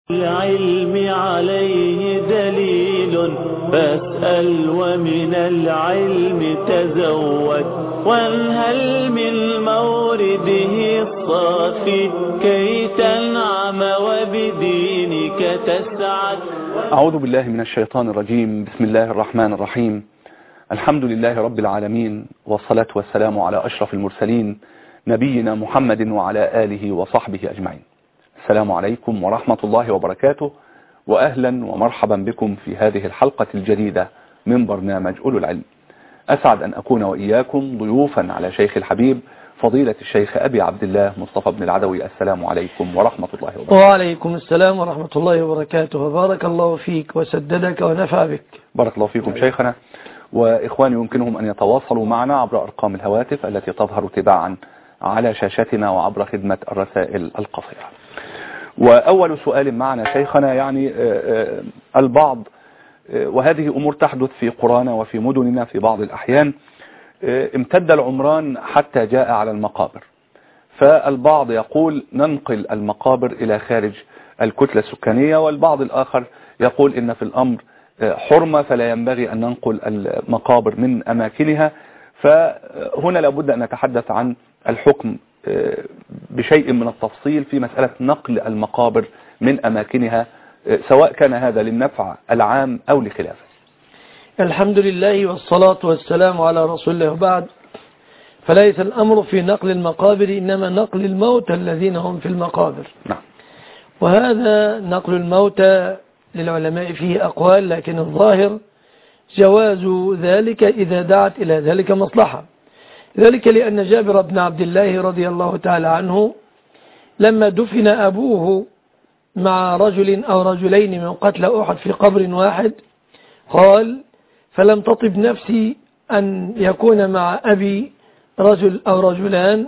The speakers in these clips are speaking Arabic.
العلم عليه دليل فاسأل ومن العلم تزود وانهل من مورده الصافي كي تنعم وبدينك تسعد. أعوذ بالله من الشيطان الرجيم. بسم الله الرحمن الرحيم. الحمد لله رب العالمين، والصلاة والسلام على أشرف المرسلين نبينا محمد وعلى آله وصحبه أجمعين. السلام عليكم ورحمة الله وبركاته، وأهلا ومرحبا بكم في هذه الحلقة الجديدة من برنامج أولو العلم. أسعد أن أكون وإياكم ضيوفا على شيخ الحبيب فضيلة الشيخ أبي عبد الله مصطفى بن العدوي. السلام عليكم ورحمة الله وبركاته. وعليكم السلام ورحمة الله وبركاته، وبارك الله فيك وسددك ونفع بك. بارك الله فيكم شيخنا. وإخواني يمكنهم أن يتواصلوا معنا عبر أرقام الهواتف التي تظهر تباعا على شاشتنا وعبر خدمة الرسائل القصيرة. وأول سؤال معنا شيخنا، يعني البعض، وهذه أمور تحدث في قرانا وفي مدننا في بعض الأحيان، امتد العمران حتى جاء على المقابر، فالبعض يقول ننقل المقابر إلى خارج الكتلة السكانية، والبعض الآخر يقول إن في الأمر حرمة فلا ينبغي أن ننقل المقابر من أماكنها. فهنا لابد أن نتحدث عن الحكم بشيء من التفصيل في مسألة نقل المقابر من أماكنها، سواء كان هذا للنفع العام أو لخلافه. الحمد لله والصلاة والسلام على رسول الله، وبعد، فليس الأمر في نقل المقابر إنما نقل الموتى الذين هم في المقابر. نعم. وهذا نقل الموتى للعلماء فيه أقوال، لكن الظاهر جواز ذلك إذا دعت إلى ذلك مصلحة. ذلك لأن جابر بن عبد الله رضي الله تعالى عنه لما دفن أبوه مع رجل أو رجلين من قتل أحد في قبر واحد قال: فلم تطب نفسي أن يكون مع أبي رجل أو رجلان،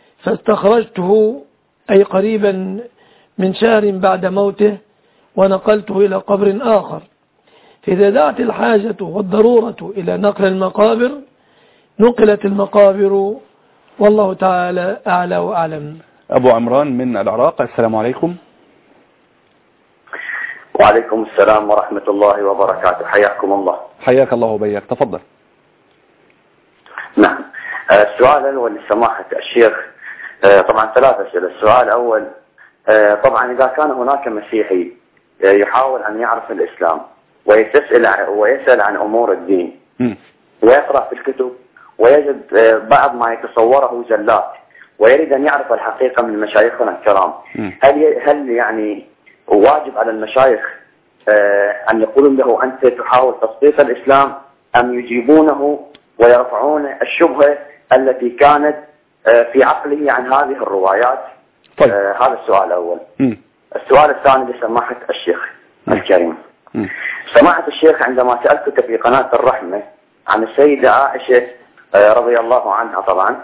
فاستخرجته أي قريبا من شهر بعد موته ونقلته إلى قبر آخر. فإذا دعت الحاجة والضرورة إلى نقل المقابر نقلت المقابر، والله تعالى أعلى وأعلم. أبو عمران من العراق، السلام عليكم. وعليكم السلام ورحمة الله وبركاته، حياكم الله. حياك الله وبياك، تفضل. نعم، السؤال الأول لسماحة الشيخ، طبعا ثلاثة أسئلة. السؤال الأول، طبعا إذا كان هناك مسيحي يحاول أن يعرف الإسلام ويسأل عن أمور الدين ويقرأ في الكتب ويجد بعض ما يتصوره زلات ويريد أن يعرف الحقيقة من مشايخنا الكرام، هل يعني واجب على المشايخ أن يقولون له أنت تحاول تسقيط الإسلام، أم يجيبونه ويرفعون الشبهة التي كانت في عقله عن هذه الروايات؟ طيب. هذا السؤال الأول. السؤال الثاني لسماحة الشيخ الكريم. سماحة الشيخ، عندما سألتك في قناة الرحمة عن السيدة عائشة رضي الله عنها، طبعا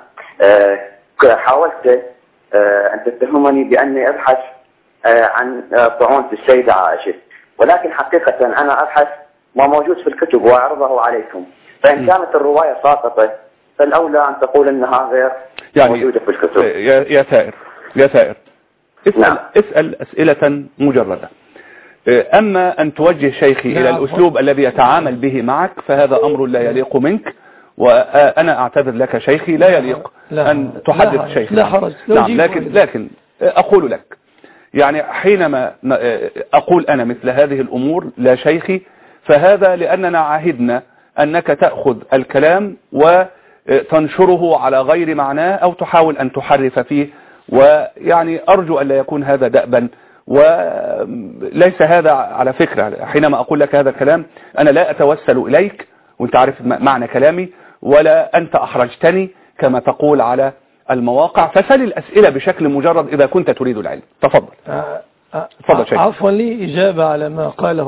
حاولت أن تتهمني بأني أبحث عن طعون في السيدة عائشة، ولكن حقيقة أنا أبحث ما موجود في الكتب وأعرضه عليكم، فإن كانت الرواية ساقطة فالأولى أن تقول أنها غير موجودة في الكتب. يا ثائر اسأل أسئلة مجردة. أما أن توجه شيخي إلى الأسلوب الذي يتعامل به معك فهذا أمر لا يليق منك، وأنا أعتذر لك شيخي، لا يليق أن تحدث شيخي. لا حرج. نعم، لكن أقول لك، يعني حينما أقول أنا مثل هذه الأمور لا شيخي، فهذا لأننا عهدنا أنك تأخذ الكلام وتنشره على غير معناه أو تحاول أن تحرف فيه، ويعني أرجو أن لا يكون هذا دأبا. وليس هذا على فكرة، حينما أقول لك هذا الكلام أنا لا أتوسل إليك، وانت عارف معنى كلامي، ولا أنت أحرجتني كما تقول على المواقع، فسل الأسئلة بشكل مجرد إذا كنت تريد العلم. تفضل. تفضل شيخ. عفوا، لي إجابة على ما قاله.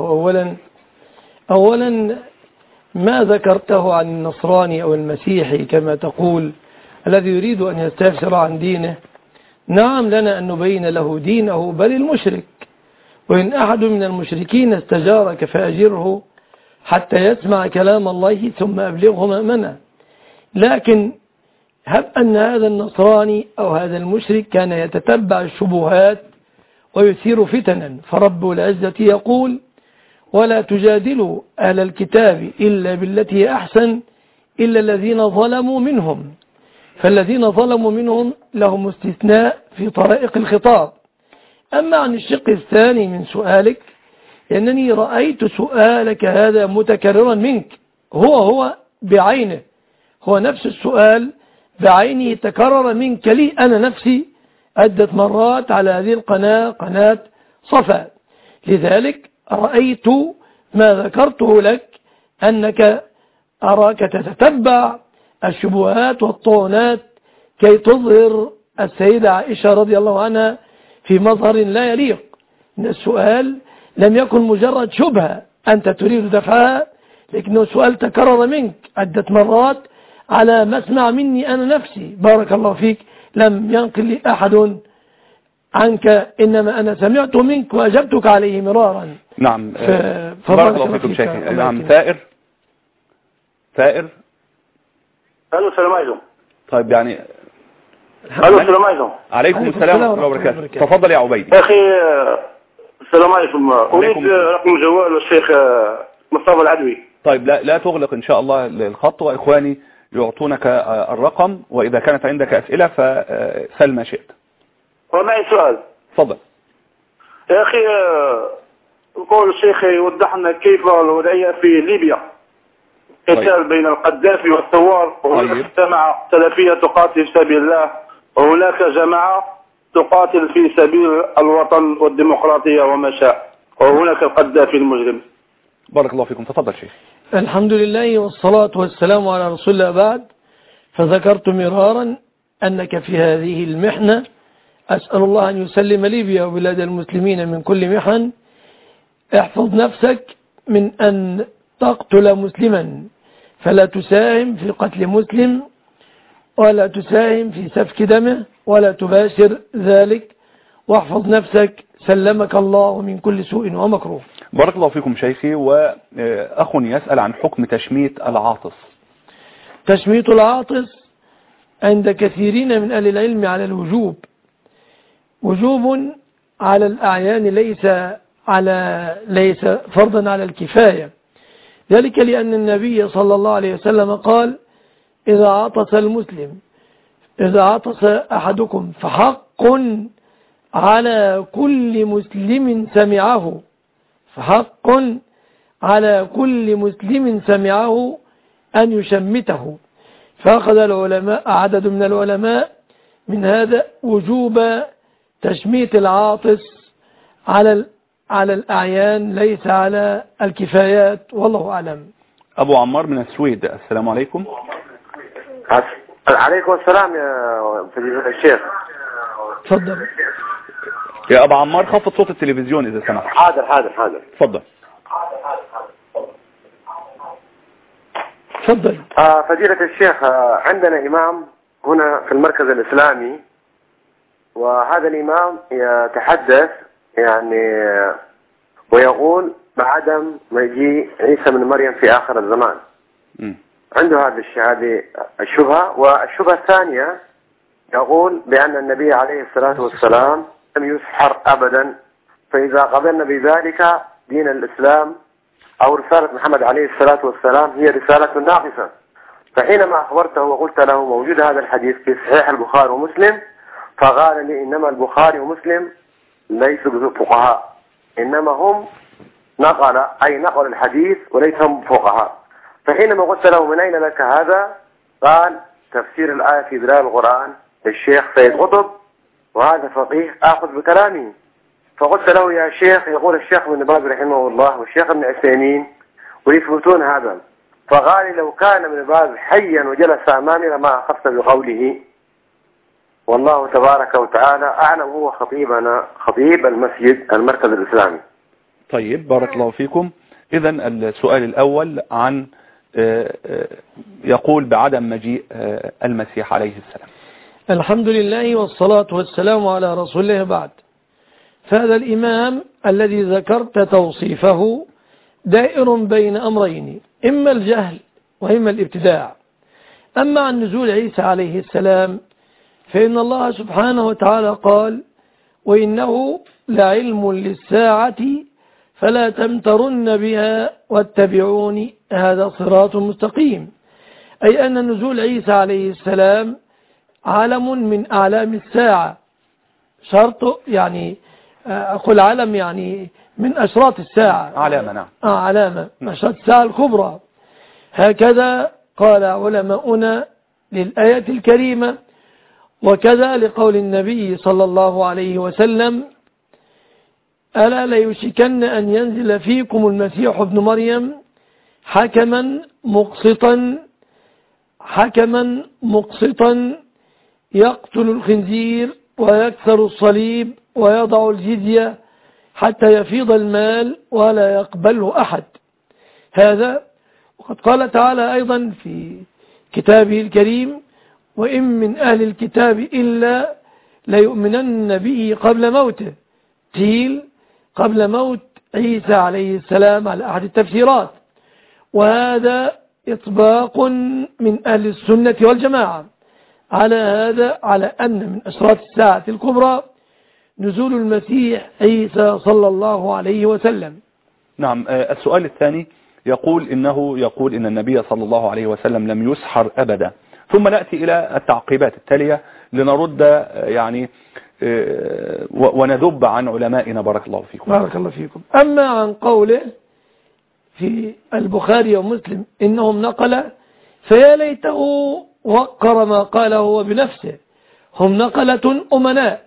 أولا ما ذكرته عن النصراني أو المسيحي كما تقول الذي يريد أن يستفسر عن دينه، نعم لنا أن نبين له دينه، بل المشرك، وإن أحد من المشركين استجارك فأجره حتى يسمع كلام الله ثم أبلغه مأمنه. لكن هب أن هذا النصراني أو هذا المشرك كان يتتبع الشبهات ويثير فتنا. فرب العزة يقول: ولا تجادلوا أهل الكتاب إلا بالتي هي أحسن إلا الذين ظلموا منهم. فالذين ظلموا منهم لهم استثناء في طرائق الخطاب. أما عن الشق الثاني من سؤالك، لأنني رأيت سؤالك هذا متكررا منك، هو بعينه، هو نفس السؤال بعينه تكرر منك لي أنا نفسي عدة مرات على هذه القناة، قناة صفا. لذلك رأيت ما ذكرته لك، أنك أراك تتتبع الشبهات والطعنات كي تظهر السيدة عائشة رضي الله عنها في مظهر لا يليق. السؤال لم يكن مجرد شبهة أنت تريد دفعها، لكنه سؤال تكرر منك عدة مرات على ما اسمع مني أنا نفسي. بارك الله فيك، لم ينقل لي أحد عنك، إنما أنا سمعت منك وأجبتك عليه مرارا. نعم. بارك الله فيكم شيخي. نعم. ثائر. الو، السلام عليكم. طيب يعني الو، السلام عليكم. عليكم السلام ورحمة الله وبركاته. تفضل يا عبيد. يا أخي السلام عليكم. أريد رقم جوال الشيخ مصطفى العدوي. طيب لا تغلق إن شاء الله الخط، وإخواني يعطونك الرقم، وإذا كانت عندك أسئلة فسل ما شئت. ومعي سؤال. تفضل يا أخي. قول الشيخ يوضح لنا كيف الوضعية في ليبيا، قتال بين القذافي والثوار، وهناك جماعة سلفية تقاتل في سبيل الله، وهناك جماعة تقاتل في سبيل الوطن والديمقراطية وما شاء، وهناك القذافي المجرم. بارك الله فيكم. تفضل شيخ. الحمد لله والصلاة والسلام على رسول الله. بعد، فذكرت مرارا أنك في هذه المحنة أسأل الله أن يسلم ليبيا وبلاد المسلمين من كل محن. احفظ نفسك من أن تقتل مسلما، فلا تساهم في قتل مسلم، ولا تساهم في سفك دمه، ولا تباشر ذلك، واحفظ نفسك سلمك الله من كل سوء ومكروه. بارك الله فيكم شيخي. وأخ يسأل عن حكم تشميت العاطس. تشميت العاطس عند كثيرين من أهل العلم على الوجوب، وجوب على الأعيان، ليس فرضا على الكفاية. ذلك لأن النبي صلى الله عليه وسلم قال: إذا عطس أحدكم فحق على كل مسلم سمعه أن يشمته. فأخذ عدد من العلماء من هذا وجوب تشميت العاطس على الأعيان، ليس على الكفايات، والله أعلم. أبو عمار من السويد. السلام عليكم. عليكم السلام يا فضيلة الشيخ. تفضل يا أبو عمار، خفض صوت التلفزيون إذا سمحت. حاضر. تفضل. فضيلة الشيخ، عندنا إمام هنا في المركز الإسلامي، وهذا الإمام يتحدث يعني ويقول بعدم مجيء عيسى بن مريم في آخر الزمان. عنده هذه الشبهة. والشبهة الثانية يقول بأن النبي عليه الصلاة والسلام لم يسحر أبدا، فإذا قبلنا بذلك دين الإسلام أو رسالة محمد عليه الصلاة والسلام هي رسالة ناقصة. فحينما أخبرته وقلت له موجود هذا الحديث في صحيح البخاري ومسلم، فقال لي: إنما البخاري ومسلم ليسوا فقهاء، إنما هم نقل الحديث وليس هم فقهاء. فحينما قلت له: من أين لك هذا؟ قال: تفسير الآية في ظلال القرآن للشيخ سيد قطب، وهذا فقيه آخذ بكلامه. فقلت له: يا شيخ، يقول الشيخ ابن باز رحمه الله والشيخ ابن عثيمين ويثبتون هذا. فقال: لو كان ابن باز حيا وجلس أمامي لما أخذت بقوله، والله تبارك وتعالى أعلم. هو خطيب المسجد المركز الإسلامي. طيب، بارك الله فيكم. إذن السؤال الأول عن يقول بعدم مجيء المسيح عليه السلام. الحمد لله والصلاة والسلام على رسول الله. بعد، فهذا الإمام الذي ذكرت توصيفه دائر بين أمرين، إما الجهل وإما الابتداع. أما عن نزول عيسى عليه السلام فإن الله سبحانه وتعالى قال: وإنه لعلم للساعة فلا تمترن بها واتبعوني هذا صراط مستقيم. أي أن نزول عيسى عليه السلام علم من أعلام الساعة، شرط يعني أقول علم يعني من أشراط الساعة، علامة. نعم علامة من أشراط الساعة الكبرى. هكذا قال علماؤنا للآية الكريمة، وكذا لقول النبي صلى الله عليه وسلم: ألا ليوشكن أن ينزل فيكم المسيح ابن مريم حكما مقسطا يقتل الخنزير ويكسر الصليب ويضع الجزية حتى يفيض المال ولا يقبله أحد. هذا وقد قال تعالى أيضا في كتابه الكريم: وإن من أهل الكتاب إلا ليؤمنن به قبل موته. قيل قبل موت عيسى عليه السلام على أحد التفسيرات. وهذا إطباق من أهل السنة والجماعة على هذا، على أن من أشراط الساعة الكبرى نزول المسيح عيسى صلى الله عليه وسلم. نعم. السؤال الثاني يقول إن النبي صلى الله عليه وسلم لم يسحر أبدا، ثم نأتي إلى التعقيبات التالية لنرد يعني وندب عن علمائنا. بارك الله فيكم. بارك الله فيكم. أما عن قوله في البخاري ومسلم إنهم نقل، فيا ليته وقر ما قاله هو بنفسه. هم نقلة أمناء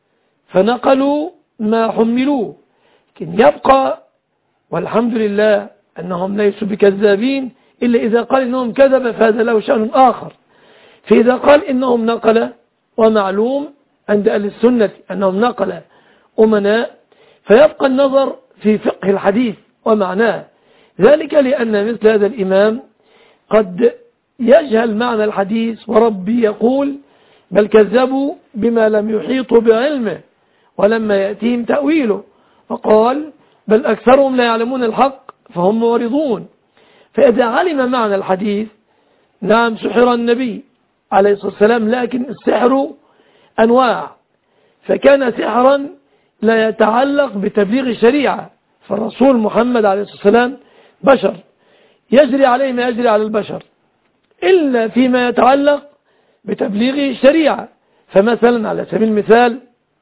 فنقلوا ما حملوه، لكن يبقى والحمد لله أنهم ليسوا بكذابين إلا إذا قال إنهم كذب فهذا له شأن آخر. فإذا قال إنهم نقل، ومعلوم عند أهل السنة أنهم نقل أمناء، فيبقى النظر في فقه الحديث ومعناه، ذلك لأن مثل هذا الإمام قد يجهل معنى الحديث، وربي يقول: بل كذبوا بما لم يحيطوا بعلمه ولما يأتيهم تأويله، وقال: بل أكثرهم لا يعلمون الحق فهم معرضون. فإذا علم معنى الحديث، نعم سحر النبي عليه الصلاة والسلام، لكن السحر أنواع، فكان سحرا لا يتعلق بتبليغ الشريعة، فالرسول محمد عليه الصلاة والسلام بشر يجري عليه ما يجري على البشر إلا فيما يتعلق بتبليغ الشريعة. فمثلا على سبيل المثال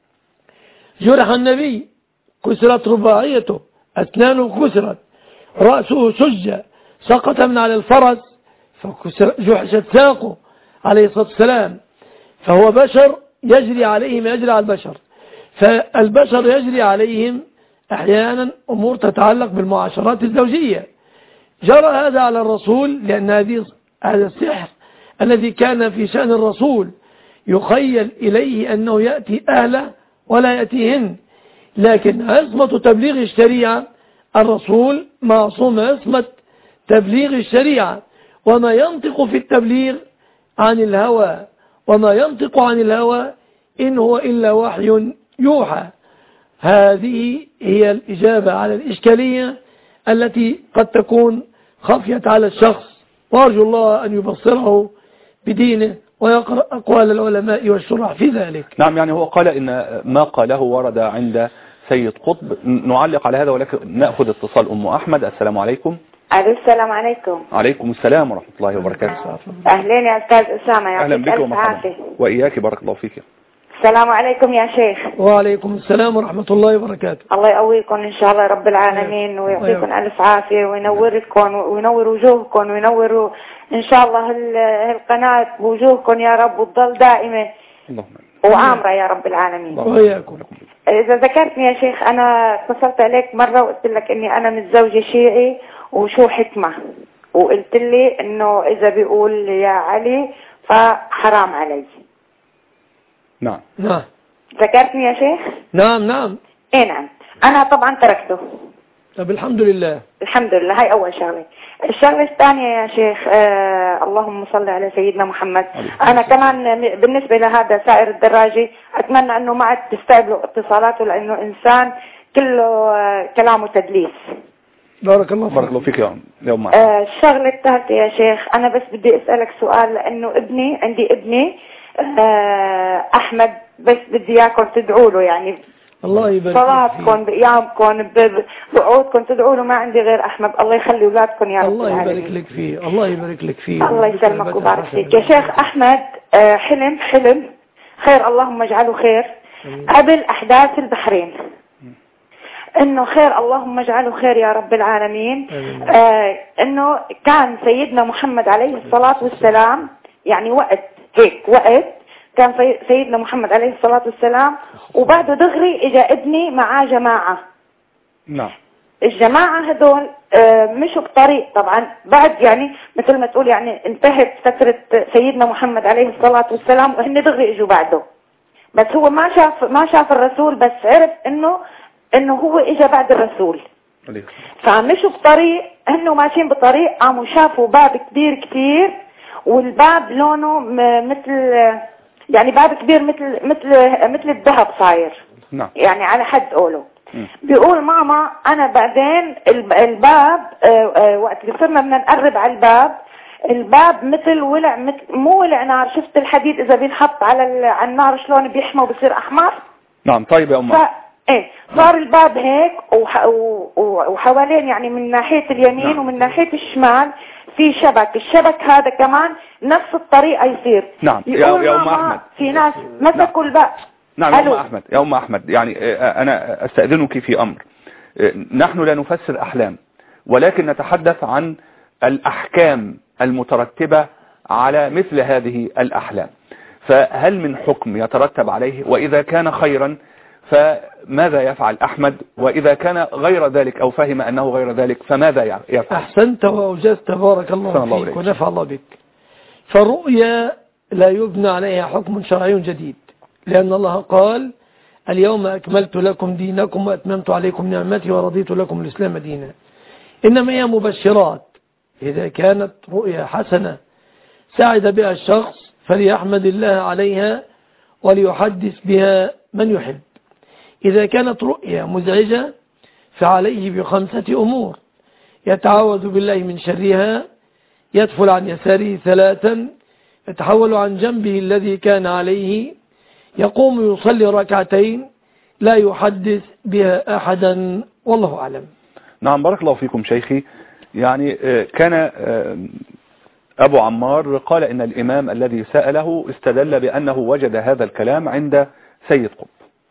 جرح النبي، كسرت رباعيته، أسنانه كسرت، رأسه سج، سقط من على الفرس فجحشت ساقه عليه الصلاة والسلام، فهو بشر يجري عليه ما يجري على البشر. فالبشر يجري عليهم أحيانا أمور تتعلق بالمعاشرات الزوجية، جرى هذا على الرسول، لأن هذا السحر الذي كان في شأن الرسول يخيل إليه أنه يأتي أهله ولا يأتيهن، لكن عصمة تبليغ الشريعة الرسول معصوم عصمة تبليغ الشريعة، وما ينطق في التبليغ عن الهوى، وما ينطق عن الهوى إن هو إلا وحي يوحى. هذه هي الإجابة على الإشكالية التي قد تكون خفيت على الشخص، وأرجو الله أن يبصره بدينه ويقرأ أقوال العلماء والشرح في ذلك. نعم، يعني هو قال إن ما قاله ورد عند سيد قطب. نعلق على هذا، ولكن نأخذ اتصال أم أحمد. السلام عليكم. السلام عليكم. عليكم السلام ورحمة الله وبركاته. أهلين يا أستاذ أسامة، يا أهلا بك ومرحبا. وإياك، بارك الله فيك. السلام عليكم يا شيخ. وعليكم السلام ورحمة الله وبركاته. الله يقويكم إن شاء الله رب العالمين، ويعطيكم ألف عافية، وينوركم وينور وجوهكم، وينور إن شاء الله القناة بوجوهكم يا رب، وتضل دائمة وعامرة يا رب العالمين. وإياكم. إذا ذكرتني يا شيخ، أنا اتصلت عليك مرة وقلت لك إني أنا متزوجة شيعي وشو حكمة، وقلت لي إنه إذا بيقول يا علي فحرام علي. نعم. ذكرتني يا شيخ؟ نعم. ايه نعم. انا طبعا تركته. طب الحمد لله. الحمد لله، هاي اول شغلة. الشغلة الثانية يا شيخ، اللهم صل على سيدنا محمد. انا كمان بالنسبة لهذا سائر الدراجي اتمنى انه ما عاد تستقبلوا اتصالاته، لانه انسان كله كلامه تدليس. بارك الله فيك يا أم. الشغلة الثالثة يا شيخ، انا بس بدي اسألك سؤال، لانه عندي ابني أحمد، بس بدي إياكم تدعوا له، يعني الله يبارك صلاتكم بأيامكم بوعودكم تدعوا له، ما عندي غير أحمد. الله يخلي أولادكم يا رب. الله يبارك لك فيه، الله يبارك لك فيه، الله يسلمك ويبارك فيك يا شيخ أحمد. حلم خير، اللهم اجعله خير. قبل أحداث البحرين انه خير، اللهم اجعله خير يا رب العالمين. انه كان سيدنا محمد عليه الصلاة والسلام، يعني وقت كان سيدنا محمد عليه الصلاة والسلام، وبعده دغري اجا ابني معاه جماعة. نعم. الجماعة هدول مشوا بطريق، طبعا بعد يعني مثل ما تقول يعني انتهت فترة سيدنا محمد عليه الصلاة والسلام، وهن دغري اجوا بعده. بس هو ما شاف الرسول، بس عرف انه هو اجا بعد الرسول. فمشوا بطريق، هنو ماشيين بطريق، قاموا شافوا باب كبير كتير، والباب لونه مثل يعني باب كبير مثل الذهب صاير. نعم. يعني على حد قوله. بيقول ماما انا بعدين الباب وقت اللي صرنا بدنا نقرب على الباب مثل ولع، مو ولع نار، شفت الحديد اذا بينحط على النار شلون بيحمى وبصير احمر. نعم. طيب يا صار الباب هيك وحوالين يعني من ناحية اليمين. نعم. ومن ناحية الشمال في الشبك هذا كمان نفس الطريقة يصير. نعم. يا أم أحمد، في ناس مسكوا الباب. نعم يا أم أحمد يعني أنا أستأذنك في أمر. نحن لا نفسر أحلام، ولكن نتحدث عن الأحكام المترتبة على مثل هذه الأحلام. فهل من حكم يترتب عليه؟ وإذا كان خيرا فماذا يفعل أحمد؟ وإذا كان غير ذلك أو فهم أنه غير ذلك فماذا يفعل؟ أحسنت وأوجزت، بارك الله فيك ونفع الله بك. فالرؤيا لا يبنى عليها حكم شرعي جديد، لأن الله قال اليوم أكملت لكم دينكم وأتممت عليكم نعمتي ورضيت لكم الإسلام دينا. إنما هي مبشرات. إذا كانت رؤيا حسنة ساعد بها الشخص فليحمد الله عليها وليحدث بها من يحب. إذا كانت رؤيا مزعجة فعليه ب5 أمور: يتعوذ بالله من شرها، يدفل عن يساره 3، يتحول عن جنبه الذي كان عليه، يقوم يصلي 2 لا يحدث بها أحدا، والله أعلم. نعم. بارك الله فيكم شيخي. يعني كان أبو عمار قال إن الإمام الذي سأله استدل بأنه وجد هذا الكلام عند سيد قطب.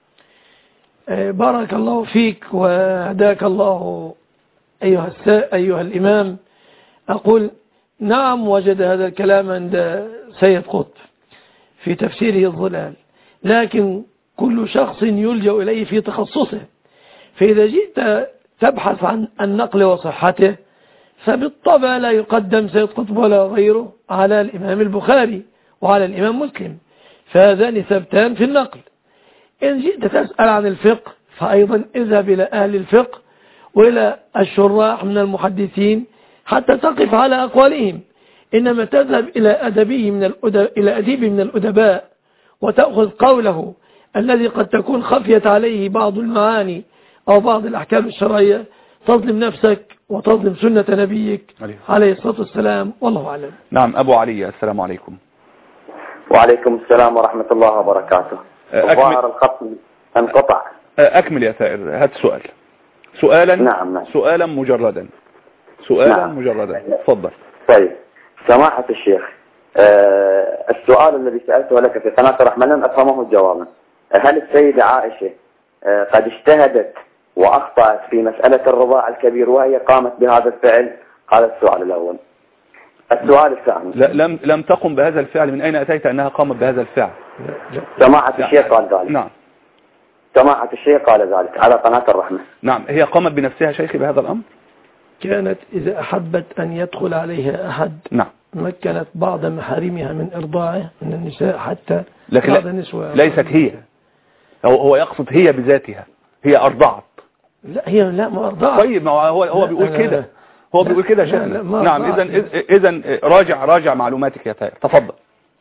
بارك الله فيك وهداك الله أيها الإمام. أقول نعم، وجد هذا الكلام عند سيد قطب في تفسيره الظلال، لكن كل شخص يلجأ إليه في تخصصه. فإذا جئت تبحث عن النقل وصحته فبالطبع لا يقدم سيد قطب ولا غيره على الإمام البخاري وعلى الإمام مسلم، فهذان ثبتان في النقل. إن جئت تسأل عن الفقه فأيضا اذهب إلى أهل الفقه وإلى الشراح من المحدثين حتى تقف على أقوالهم. إنما تذهب إلى أديب من الأدباء وتأخذ قوله الذي قد تكون خفيت عليه بعض المعاني أو بعض الأحكام الشرعية، تظلم نفسك وتظلم سنة نبيك عليه الصلاة والسلام، والله أعلم. نعم. أبو علي، السلام عليكم. وعليكم السلام ورحمة الله وبركاته. ظاهر الخط انقطع. أكمل يا ثائر، هات سؤالا. نعم. سؤالا مجردا. مجردا. تفضل. طيب سماحة الشيخ، السؤال الذي سألته لك في قناة الرحمن لم أفهمه جوابا. هل السيدة عائشة قد اجتهدت وأخطأت في مسألة الرضاع الكبير وهي قامت بهذا الفعل؟ هذا السؤال الأول. السؤال الثاني، لم تقم بهذا الفعل. من أين أتيت أنها قامت بهذا الفعل؟ سماحة الشيخ قال ذلك. نعم. سماحة الشيخ قال ذلك على قناة الرحمة. نعم. هي قامت بنفسها شيخي بهذا الأمر. كانت إذا أحبت أن يدخل عليها أحد نعم مكنت بعض محارمها من إرضاعه من النساء حتى لكن بعض النسوة. ليست هي، هو يقصد هي بذاتها، هي أرضعت. لا ما أرضعت. طيب ما هو بيقول كده، هو بيقول كده شأنه. نعم. إذن راجع معلوماتك يا ثائر، تفضل.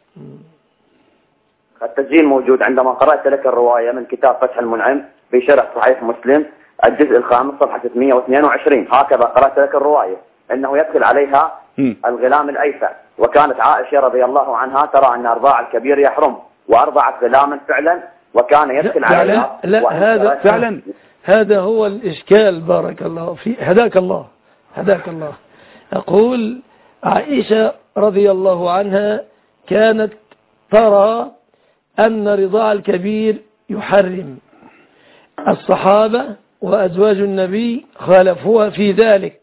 التسجيل موجود عندما قرأت لك الرواية من كتاب فتح المنعم في شرح صحيح مسلم الجزء 5 صفحة 622. هكذا قرأت لك الرواية أنه يدخل عليها الغلام الأيسر، وكانت عائشة رضي الله عنها ترى أن أرضاع الكبير يحرم، وأرضعت غلاما فعلا وكان يدخل عليها. لا هذا فعلا هذا هو الإشكال. بارك الله فيك، هداك الله هداك الله. أقول عائشة رضي الله عنها كانت ترى أن رضاع الكبير يحرم. الصحابة وأزواج النبي خالفوها في ذلك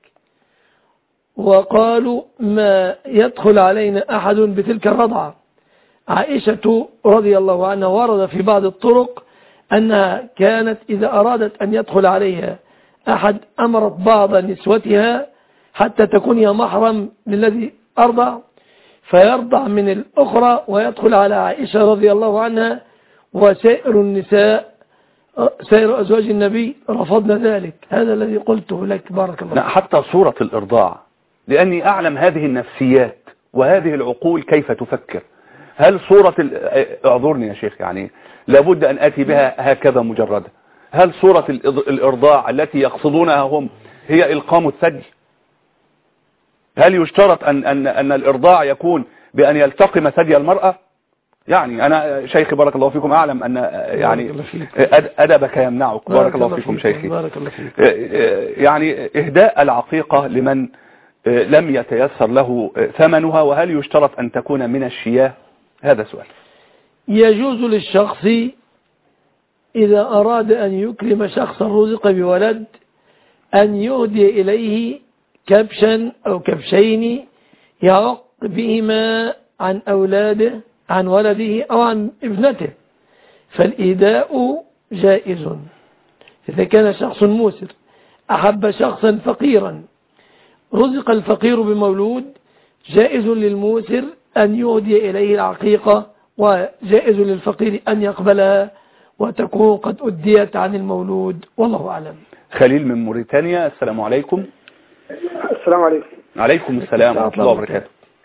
وقالوا ما يدخل علينا أحد بتلك الرضعة. عائشة رضي الله عنها ورد في بعض الطرق أنها كانت إذا أرادت أن يدخل عليها أحد أمرت بعض نسوتها حتى تكون هي محرم للذي أرضع فيرضع من الأخرى ويدخل على عائشة رضي الله عنها. وسائر النساء سائر أزواج النبي رفضنا ذلك. هذا الذي قلته لك بارك الله. لا حتى صورة الإرضاع، لأني أعلم هذه النفسيات وهذه العقول كيف تفكر. هل صورة اعذرني يا شيخ، يعني لابد أن أتي بها هكذا مجردة. هل صورة الإرضاع التي يقصدونها هم هي إلقام الثدي؟ هل يشترط أن الإرضاع يكون بأن يلتقم ثدي المرأة؟ يعني أنا شيخي بارك الله فيكم أعلم أن يعني أدبك يمنعك. بارك الله فيكم شيخي. بارك الله فيك. يعني إهداء العقيقة لمن لم يتيسر له ثمنها، وهل يشترط أن تكون من الشياه؟ هذا سؤال. يجوز للشخص إذا أراد أن يكرم شخصا رزق بولد أن يهدي إليه كبشا أو كبشين يعق بهما عن أولاده عن ولده أو عن ابنته، فالإيداء جائز. إذا كان شخص موسر أحب شخصا فقيرا رزق الفقير بمولود جائز للموسر أن يهدي إليه العقيقة، وجائز للفقير أن يقبلها وتكون قد أديت عن المولود، والله أعلم. خليل من موريتانيا، السلام عليكم. السلام عليكم. عليكم السلام ورحمة الله وبركاته.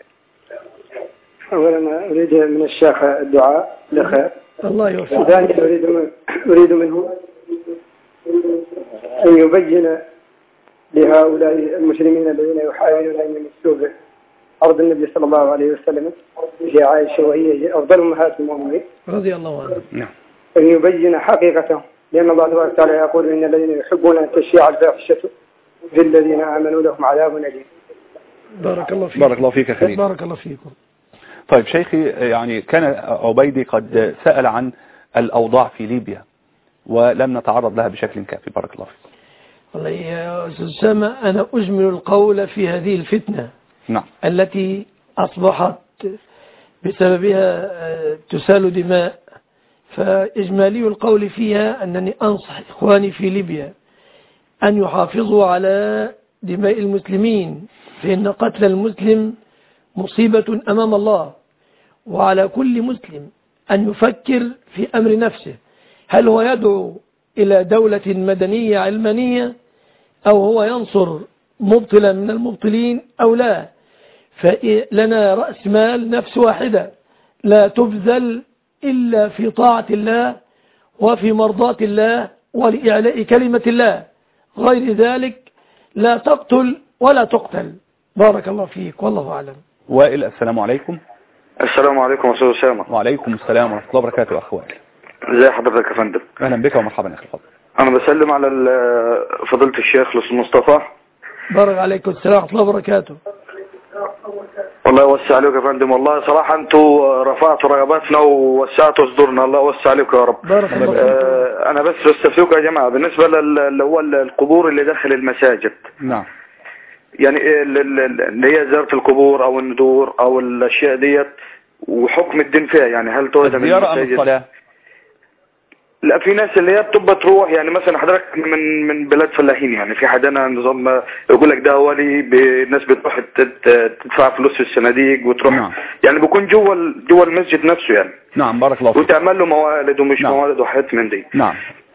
أولا أريد من الشيخ الدعاء لخير. الله يوفقك. ثانيا أريد منه أن يبين لهؤلاء المسلمين الذين يحاولون أن يمسوا أرض النبي صلى الله عليه وسلم في عائشة وهي أفضل أمهات المؤمنين رضي الله عنها. نعم. أن يبين حقيقته، لأن الله تبارك وتعالى يقول إن الذين يحبون أن تشيع الفاحشة في الذين آمنوا لهم عذاب أليم. بارك الله فيك. بارك الله فيك خليل. بارك الله فيكم. طيب شيخي، يعني كان عبيدي قد سأل عن الأوضاع في ليبيا ولم نتعرض لها بشكل كافي. بارك الله فيكم. والله يا أستاذ أسامة، أنا أجمل القول في هذه الفتنة. نعم. التي أصبحت بسببها تسال دماء، فإجمالي القول فيها أنني أنصح إخواني في ليبيا أن يحافظوا على دماء المسلمين، فإن قتل المسلم مصيبة أمام الله، وعلى كل مسلم أن يفكر في أمر نفسه، هل هو يدعو إلى دولة مدنية علمانية أو هو ينصر مبطلا من المبطلين أو لا. فلنا رأس مال نفس واحدة لا تبذل إلا في طاعة الله وفي مرضاة الله ولإعلاء كلمة الله، غير ذلك لا تقتل ولا تقتل. بارك الله فيك، والله أعلم. وائل، السلام عليكم. السلام عليكم أستاذ أسامة. وعليكم السلام ورحمة الله وبركاته يا أخوان. ازي حضرتك يا فندم؟ أهلا بك ومرحبا يا أخي الفضل. أنا بسلم على فضيلة الشيخ لطفي مصطفى. بارك عليكم السلام ورحمة الله وبركاته. الله يوسع عليك يا فندم، والله صراحة أنتوا رفعتوا رغباتنا ووسعتوا صدورنا، الله يوسع عليك يا رب. بارك الله فيك. أنا بس بستفسركم يا جماعة بالنسبة اللي هو القبور اللي داخل المساجد. نعم. يعني اللي هي زيارة القبور أو الندور أو الأشياء ديت وحكم الدين فيها، يعني هل تهدم الزيارة أم الصلاة؟ لا، في ناس اللي هي بتبقى تروح، يعني مثلا حضرتك من بلاد فلاحين، يعني في حدنا نظام يقول لك ده ولي الناس بتروح تدفع فلوس في الصناديق وتروح. نعم. يعني بيكون جوه المسجد نفسه يعني. نعم بارك الله فيك. وتعمل له موالد ومش نعم. موالد وحاجات من دي. نعم.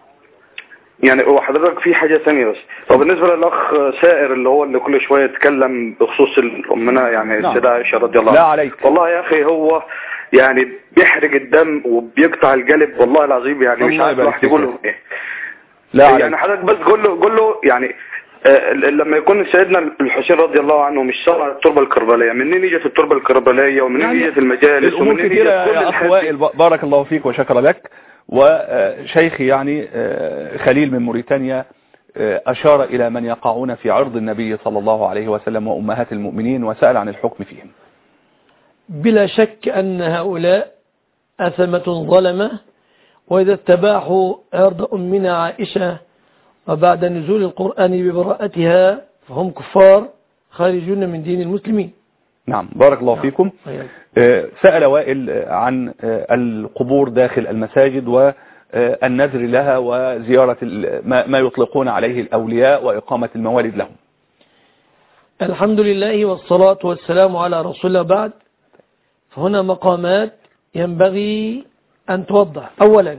يعني وحضرتك في حاجة ثانية بس، وبالنسبة للأخ سائر اللي كل شوية يتكلم بخصوص أمنا يعني السيدة عائشة رضي الله عنها. لا عليك. والله يا أخي هو يعني بيحرق الدم وبيقطع القلب، والله العظيم يعني مش عارف الواحد يقول له ايه. لا يعني عليك. حضرتك بس قول له يعني لما يكون سيدنا الحسين رضي الله عنه مش صار على التربة الكربلية، منين يجت التربة الكربلية ومنين يجت المجالس ومنين يجت كل الأخ وائل. بارك الله فيك وشكر لك. وشيخي يعني خليل من موريتانيا أشار إلى من يقعون في عرض النبي صلى الله عليه وسلم وأمهات المؤمنين وسأل عن الحكم فيهم. بلا شك أن هؤلاء أثمة ظلمة، وإذا استباحوا عرض أمنا عائشة وبعد نزول القرآن ببراءتها فهم كفار خارجون من دين المسلمين. نعم بارك الله فيكم. سأل وائل عن القبور داخل المساجد والنذر لها وزيارة ما يطلقون عليه الأولياء وإقامة الموالد لهم. الحمد لله والصلاة والسلام على رسول الله. بعد فهنا مقامات ينبغي أن توضح. أولا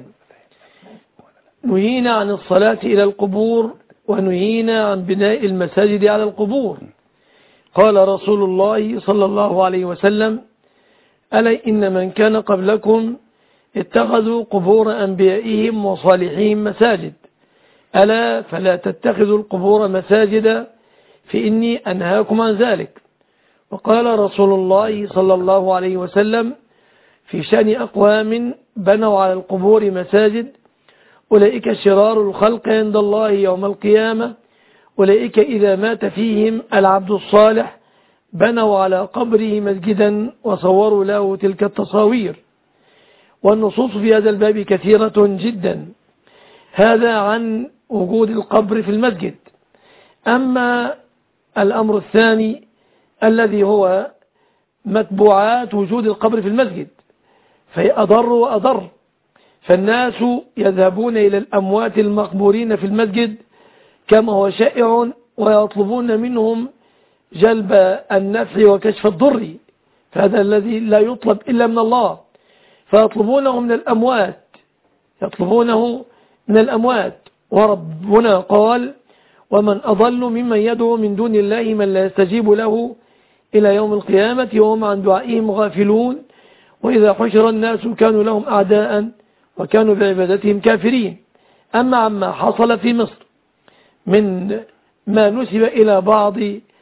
نهينا عن الصلاة إلى القبور ونهينا عن بناء المساجد على القبور. قال رسول الله صلى الله عليه وسلم: ألا إن من كان قبلكم اتخذوا قبور أنبيائهم وصالحين مساجد، ألا فلا تتخذوا القبور مساجدا فإني أنهاكم عن ذلك. وقال رسول الله صلى الله عليه وسلم في شأن أقوام بنوا على القبور مساجد: أولئك شرار الخلق عند الله يوم القيامة، أولئك إذا مات فيهم العبد الصالح بنوا على قبره مسجدا وصوروا له تلك التصاوير. والنصوص في هذا الباب كثيرة جدا. هذا عن وجود القبر في المسجد. أما الأمر الثاني الذي هو متبوعات وجود القبر في المسجد فهي أضر وأضر. فالناس يذهبون إلى الأموات المقبورين في المسجد كما هو شائع ويطلبون منهم جلب النفع وكشف الضر، فهذا الذي لا يطلب إلا من الله، فيطلبونه من الأموات، يطلبونه من الأموات. وربنا قال: ومن أضل ممن يدعو من دون الله من لا يستجيب له إلى يوم القيامة وهم عن دعائهم غافلون وإذا حشر الناس كانوا لهم أعداء وكانوا بعبادتهم كافرين. أما عما حصل في مصر من ما نسب إلى بعض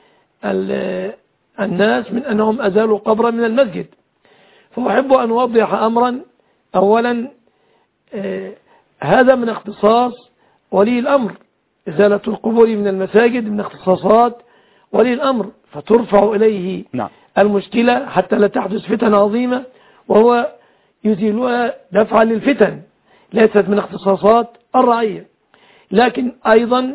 الناس من أنهم أزالوا قبرا من المسجد، فأحب أن أوضح أمرا. أولا هذا من اختصاص ولي الأمر، إزالة القبور من المساجد من اختصاصات ولي الأمر، فترفع إليه المشكلة حتى لا تحدث فتن عظيمة وهو يزيلها دفعا للفتن، ليست من اختصاصات الرعية. لكن أيضا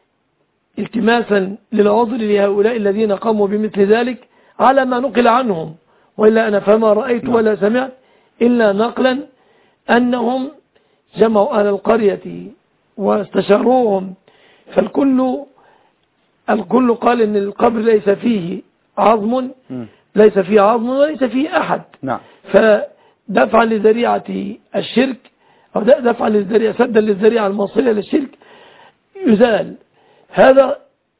التماسا للعذر لهؤلاء الذين قاموا بمثل ذلك على ما نقل عنهم، وإلا أنا فما رأيت ولا سمعت إلا نقلا أنهم جمعوا أهل القرية واستشاروهم، فالكل قال إن القبر ليس فيه عظم، ليس فيه عظم وليس فيه أحد. فدفعا لذريعة الشرك أو دفعا للذريعة سدا للذريعة الموصلة للشرك يزال هذا.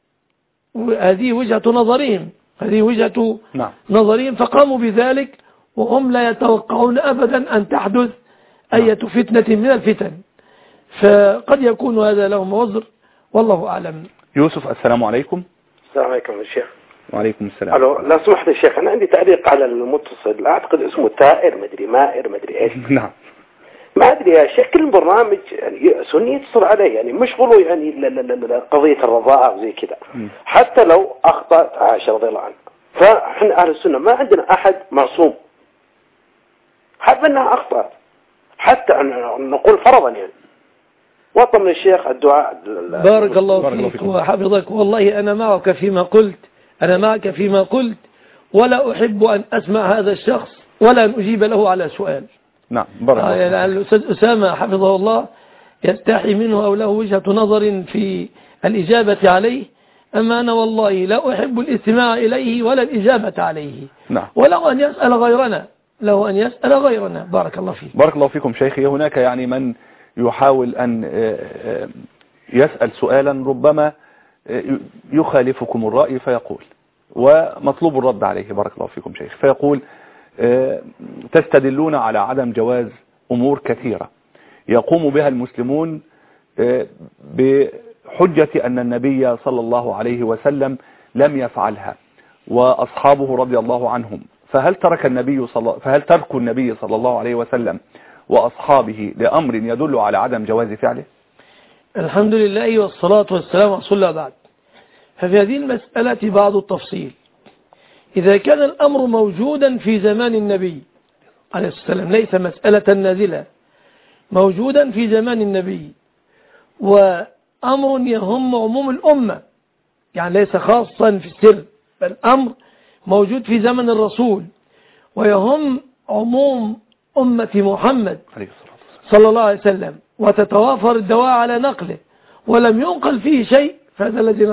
هذه وجهة نظرهم، هذه وجهة نظرهم، فقاموا بذلك وهم لا يتوقعون أبدا أن تحدث أي فتنة من الفتن، فقد يكون هذا لهم عذر والله أعلم. يوسف السلام عليكم. السلام عليكم يا شيخ. وعليكم السلام. الو لو سمحت يا شيخ، أنا عندي تعليق على المتصل، أعتقد اسمه تائر مدري مائر مدري إيش. نعم. ما أدري يا شيخ، كل برنامج يعني سني يتصل عليه، يعني مشغله يعني قضية الرضاعة وزي كذا، حتى لو أخطأت عائشة رضي الله عنها، فإحنا أهل السنة ما عندنا أحد معصوم، حتى أنها أخطأت، حتى أن نقول فرضا يعني. وطن الشيخ الدعاء. بارك الله فيك وحفظك. والله أنا معك فيما قلت، أنا معك فيما قلت، ولا أحب أن أسمع هذا الشخص ولا أن أجيب له على سؤال. نعم بارك الله. يعني الأستاذ أسامة حفظه الله يستحي منه أو له وجهة نظر في الإجابة عليه، أما أنا والله لا أحب الاستماع إليه ولا الإجابة عليه. نعم. ولو أن يسأل غيرنا، له أن يسأل غيرنا. بارك الله فيك. بارك الله فيكم شيخي. هناك يعني من يحاول أن يسأل سؤالا ربما يخالفكم الرأي فيقول، ومطلوب الرد عليه. بارك الله فيكم شيخ. فيقول: تستدلون على عدم جواز أمور كثيرة يقوم بها المسلمون بحجة أن النبي صلى الله عليه وسلم لم يفعلها وأصحابه رضي الله عنهم، فهل ترك النبي صلى الله عليه وسلم وأصحابه لأمر يدل على عدم جواز فعله؟ الحمد لله والصلاة والسلام على رسول الله. بعد، ففي هذه المسألة بعض التفصيل. إذا كان الأمر موجودا في زمان النبي عليه الصلاة والسلام، ليس مسألة نازلة، موجودا في زمان النبي وأمر يهم عموم الأمة، يعني ليس خاصا في السر، بل أمر موجود في زمن الرسول ويهم عموم أمة محمد صلى الله عليه وسلم، وتتوافر الدواء على نقله ولم ينقل فيه شيء، فهذا الذي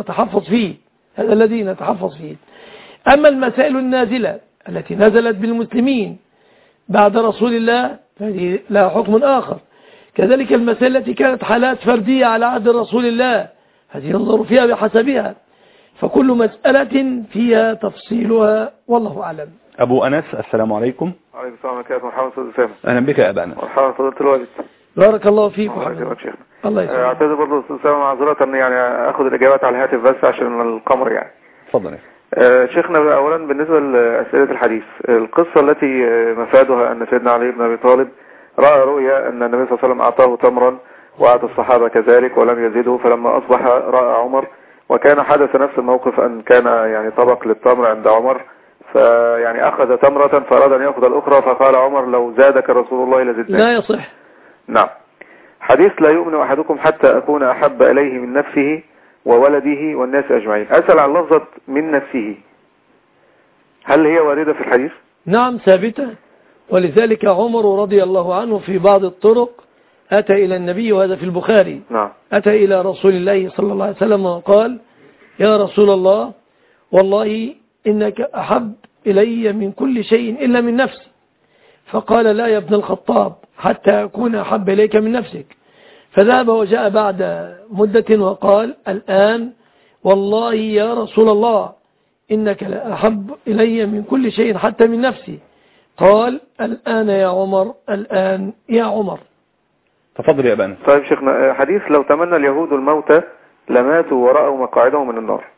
نتحفظ فيه. أما المسائل النازلة التي نزلت بالمسلمين بعد رسول الله فهذه لها حكم آخر. كذلك المسائل التي كانت حالات فردية على عهد رسول الله هذه ينظر فيها بحسبها، فكل مسألة فيها تفصيلها والله أعلم. أبو أنس، السلام عليكم. وعليكم السلام عليكم. مرحبا أستاذ أسامة. أهلا بك يا أبا أنس. مرحبا فضيلة الوالد. بارك الله فيك وحبيبي. الله يسلمك. أعتذر برضه أستاذ أسامة معذرة يعني أخذ الإجابات على الهاتف بس عشان القمر يعني. تفضل. شيخنا، أولا بالنسبة لأسئلة الحديث، القصة التي مفادها أن سيدنا علي بن أبي طالب رأى رؤيا أن النبي صلى الله عليه وسلم أعطاه تمرا وأعطى الصحابة كذلك ولم يزده، فلما أصبح رأى عمر، وكان حدث نفس الموقف أن كان يعني طبق للتمر عند عمر، فيعني أخذ تمرة فأراد أن يأخذ الأخرى، فقال عمر لو زادك رسول الله لزدناك. لا يصح. نعم. حديث لا يؤمن أحدكم حتى أكون أحب إليه من نفسه وولده والناس أجمعين، أسأل عن لفظة من نفسه، هل هي واردة في الحديث؟ نعم ثابتة، ولذلك عمر رضي الله عنه في بعض الطرق أتى إلى النبي، وهذا في البخاري. نعم. أتى إلى رسول الله صلى الله عليه وسلم وقال يا رسول الله والله إنك أحب إلي من كل شيء إلا من نفسي، فقال لا يا ابن الخطاب حتى أكون أحب إليك من نفسك، فذهب وجاء بعد مدة وقال الآن والله يا رسول الله إنك لا أحب إلي من كل شيء حتى من نفسي، قال الآن يا عمر، الآن يا عمر. تفضل يا أبانا. طيب شيخنا، حديث لو تمنى اليهود الموت لماتوا ورأوا مقاعدهم من النار،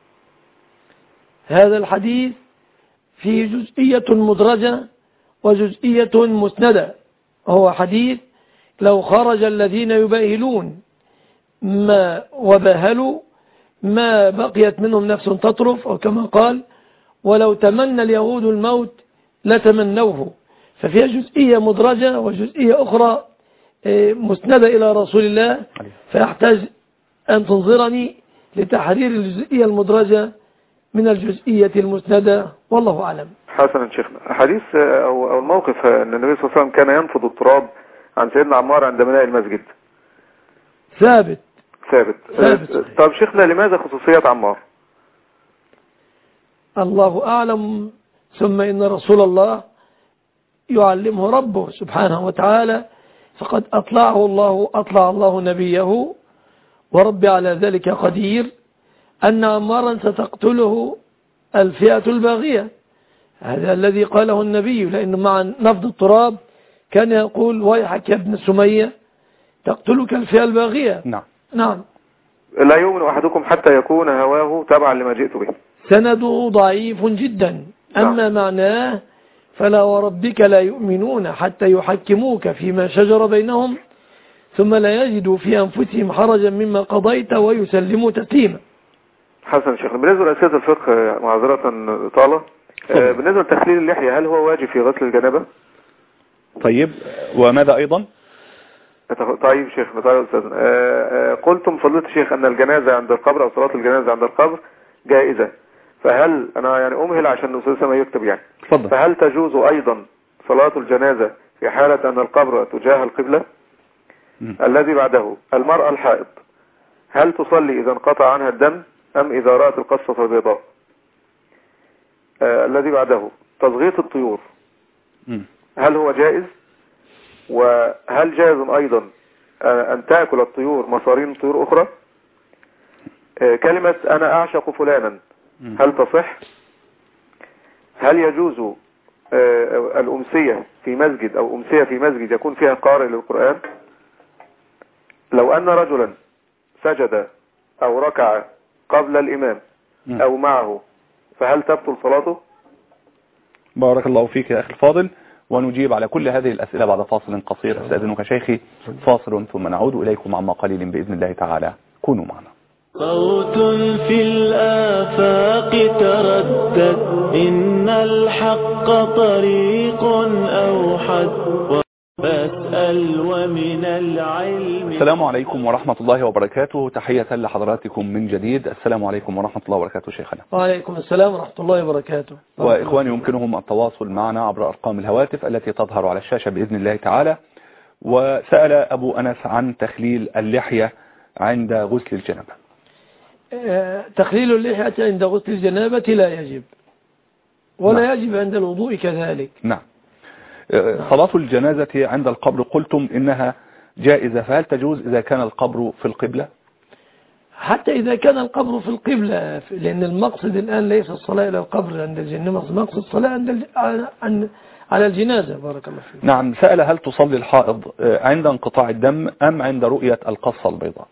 هذا الحديث فيه جزئية مدرجة وجزئية مسندة. هو حديث لو خرج الذين يباهلون ما وباهلوا ما بقيت منهم نفس تطرف، أو كما قال ولو تمنى اليهود الموت لتمنوه، ففيها جزئية مدرجة وجزئية أخرى مسندة إلى رسول الله، فيحتاج أن تنظرني لتحرير الجزئية المدرجة من الجزئية المسندة والله أعلم. حسنا شيخنا، حديث أو الموقف أن النبي صلى الله عليه وسلم كان ينفض التراب عن سيدنا عمار عند بناء المسجد، ثابت. طب شيخنا، لماذا خصوصية عمار؟ الله أعلم، ثم إن رسول الله يعلمه ربه سبحانه وتعالى، فقد أطلع الله نبيه ورب على ذلك قدير أن عمارا ستقتله الفئة الباغية، هذا الذي قاله النبي، لأنه مع نفض التراب كان يقول ويحك يا ابن سمية تقتلك الفئة الباغية. نعم. لا يؤمن أحدكم حتى يكون هواه تبعا لما جئت به، سنده ضعيف جدا. أما معناه فلا وربك لا يؤمنون حتى يحكموك فيما شجر بينهم ثم لا يجدوا في أنفسهم حرجا مما قضيت ويسلموا تسليما. حسن شيخ، بالنسبة لأسئلة الفقه معذرة طالة، بالنسبة لتخليل اللحية هل هو واجب في غسل الجنابة؟ طيب، وماذا أيضا؟ طيب شيخنا، طيب أستاذنا، قلتم فضيلة الشيخ أن الجنازة عند القبر أو صلاة الجنازة عند القبر جائزة، فهل أنا يعني أمهل عشان الأستاذ ما يكتب يعني، فهل تجوز أيضا صلاة الجنازة في حالة أن القبر تجاه القبلة؟ الذي بعده، المرأة الحائض هل تصلي إذا انقطع عنها الدم أم إذا رأت القصة البيضاء؟ الذي بعده، تزغيط الطيور هل هو جائز؟ وهل جائز أيضا أن تأكل الطيور مصارين طيور أخرى؟ كلمة أنا أعشق فلانا هل تصح؟ هل يجوز الأمسية في مسجد أو أمسية في مسجد يكون فيها قارئ للقرآن؟ لو أن رجلا سجد أو ركع قبل الإمام أو معه فهل تبطل صلاته؟ بارك الله فيك يا أخي الفاضل، ونجيب على كل هذه الأسئلة بعد فاصل قصير. أستأذنك شيخي فاصل ثم نعود إليكم عما قليل بإذن الله تعالى. كونوا معنا. صوت في الآفاق تردد إن الحق طريق أوحد فاسأل ومن العلم. السلام عليكم ورحمة الله وبركاته. تحية لحضراتكم من جديد. السلام عليكم ورحمة الله وبركاته شيخنا. وعليكم السلام ورحمة الله وبركاته. وإخواني يمكنهم التواصل معنا عبر أرقام الهواتف التي تظهر على الشاشة بإذن الله تعالى. وسأل أبو أنس عن تخليل اللحية عند غسل الجنابة. تخليل اللحية عند غسل الجنابة لا يجب ولا يجب عند الوضوء كذلك. نعم. صلاة الجنازة عند القبر قلتم إنها جائزة، فهل تجوز إذا كان القبر في القبلة؟ حتى إذا كان القبر في القبلة، لأن المقصد الآن ليس الصلاة إلى القبر عند الجنازة، مقصد الصلاة على الجنازة. بارك الله فيك. نعم. سأل هل تصلي الحائض عند انقطاع الدم أم عند رؤية القصة البيضاء؟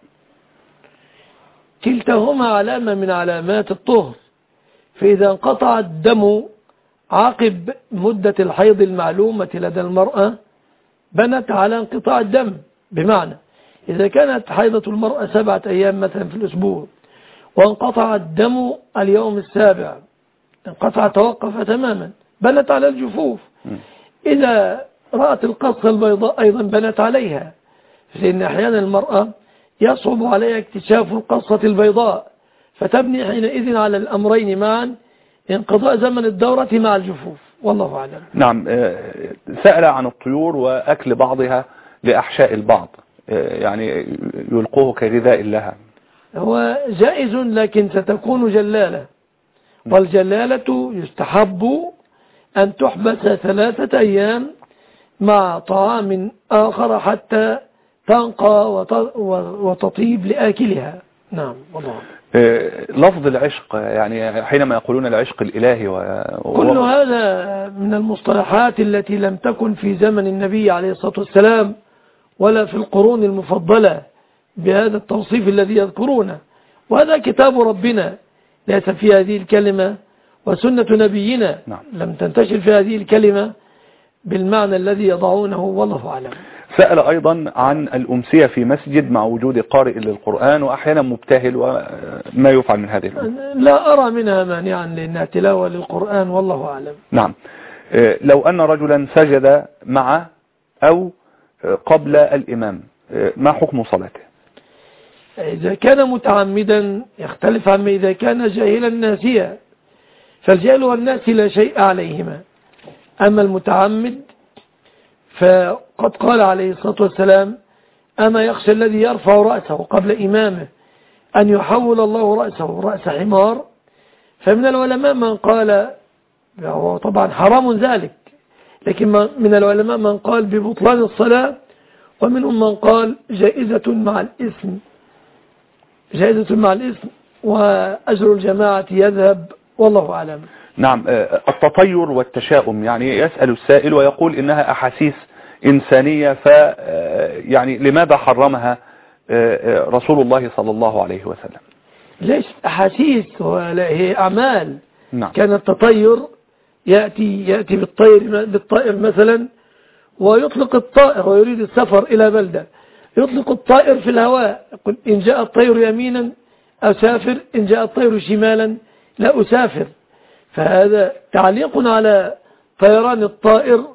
كلتهما علامة من علامات الطهر، فإذا انقطع الدم عقب مدة الحيض المعلومة لدى المرأة بنت على انقطاع الدم. بمعنى إذا كانت حيضة المرأة 7 أيام مثلا في الأسبوع وانقطع الدم اليوم السابع، انقطع توقف تماما، بنت على الجفوف. إذا رأت القصة البيضاء أيضا بنت عليها، لأن أحيانا المرأة يصعب عليها اكتشاف القصة البيضاء، فتبني حينئذ على الأمرين معا، انقضاء زمن الدورة مع الجفوف. والله أعلم. نعم. سأل عن الطيور وأكل بعضها لأحشاء البعض، يعني يلقوه كغذاء لها. هو جائز لكن ستكون جلالة، والجلالة يستحب أن تحبس 3 أيام مع طعام آخر حتى تنقى وتطيب لآكلها. نعم والله. لفظ العشق، يعني حينما يقولون العشق الإلهي كل هذا من المصطلحات التي لم تكن في زمن النبي عليه الصلاة والسلام ولا في القرون المفضلة بهذا التوصيف الذي يذكرونه. وهذا كتاب ربنا ليس في هذه الكلمة، وسنة نبينا لم تنتشر في هذه الكلمة بالمعنى الذي يضعونه. والله أعلم. سأل أيضا عن الأمسية في مسجد مع وجود قارئ للقرآن وأحيانا مبتهل، وما يفعل من هذه الأمور؟ لا أرى منها مانعا لأنها تلاوة للقرآن. والله أعلم. نعم. لو أن رجلا سجد مع أو قبل الإمام، ما حكم صلاته؟ إذا كان متعمدا يختلف عما إذا كان جاهلا ناسيا، فالجاهل والناسي لا شيء عليهما. أما المتعمد فقد قال عليه الصلاة والسلام: أما يخشى الذي يرفع رأسه قبل إمامه أن يحول الله رأسه رأس حمار. فمن العلماء من قال، طبعا حرام ذلك، لكن من العلماء من قال ببطلان الصلاة، ومنهم من قال جائزة مع الإثم، جائزة مع الإثم وأجر الجماعة يذهب. والله أعلم. نعم. التطير والتشاؤم، يعني يسأل السائل ويقول إنها أحاسيس إنسانية، يعني لماذا حرمها رسول الله صلى الله عليه وسلم؟ ليش أحاسيس، ولا هي أعمال. نعم. كان التطير يأتي بالطائر مثلا، ويطلق الطائر ويريد السفر إلى بلدة، يطلق الطائر في الهواء، يقول: إن جاء الطير يمينا أسافر، إن جاء الطير شمالا لا أسافر. فهذا تعليق على طيران الطائر،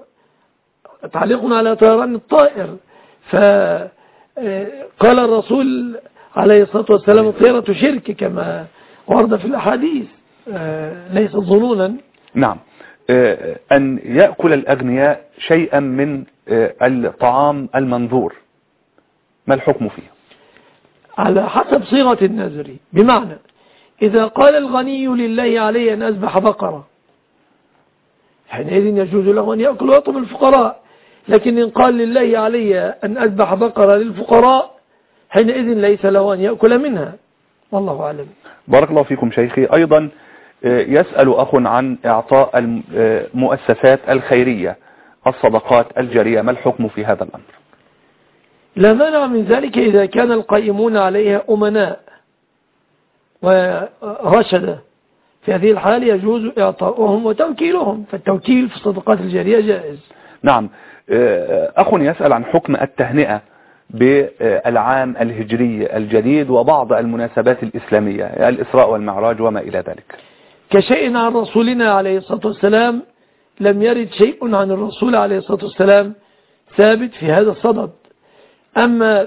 فقال الرسول عليه الصلاة والسلام: الطيرة شرك، كما ورد في الأحاديث، ليس ظنونا. نعم. أن يأكل الأغنياء شيئا من الطعام المنذور، ما الحكم فيه؟ على حسب صيغة النذر. بمعنى إذا قال الغني: لله علي أن أذبح بقرة، حينئذ يجوز له أن يأكل ويطعم الفقراء. لكن إن قال: لله علي أن أذبح بقرة للفقراء، حينئذ ليس له أن يأكل منها. والله أعلم. بارك الله فيكم شيخي. أيضا يسأل أخ عن إعطاء المؤسسات الخيرية الصدقات الجارية، ما الحكم في هذا الأمر؟ لا مانع من ذلك إذا كان القائمون عليها أمناء ورشدة. في هذه الحال يجوز إعطاؤهم وتوكيلهم، فالتوكيل في الصدقات الجارية جائز. نعم. أخ يسأل عن حكم التهنئة بالعام الهجري الجديد وبعض المناسبات الإسلامية، الإسراء والمعراج وما إلى ذلك. كشيء عن رسولنا عليه الصلاة والسلام لم يرد شيء عن الرسول عليه الصلاة والسلام ثابت في هذا الصدد. أما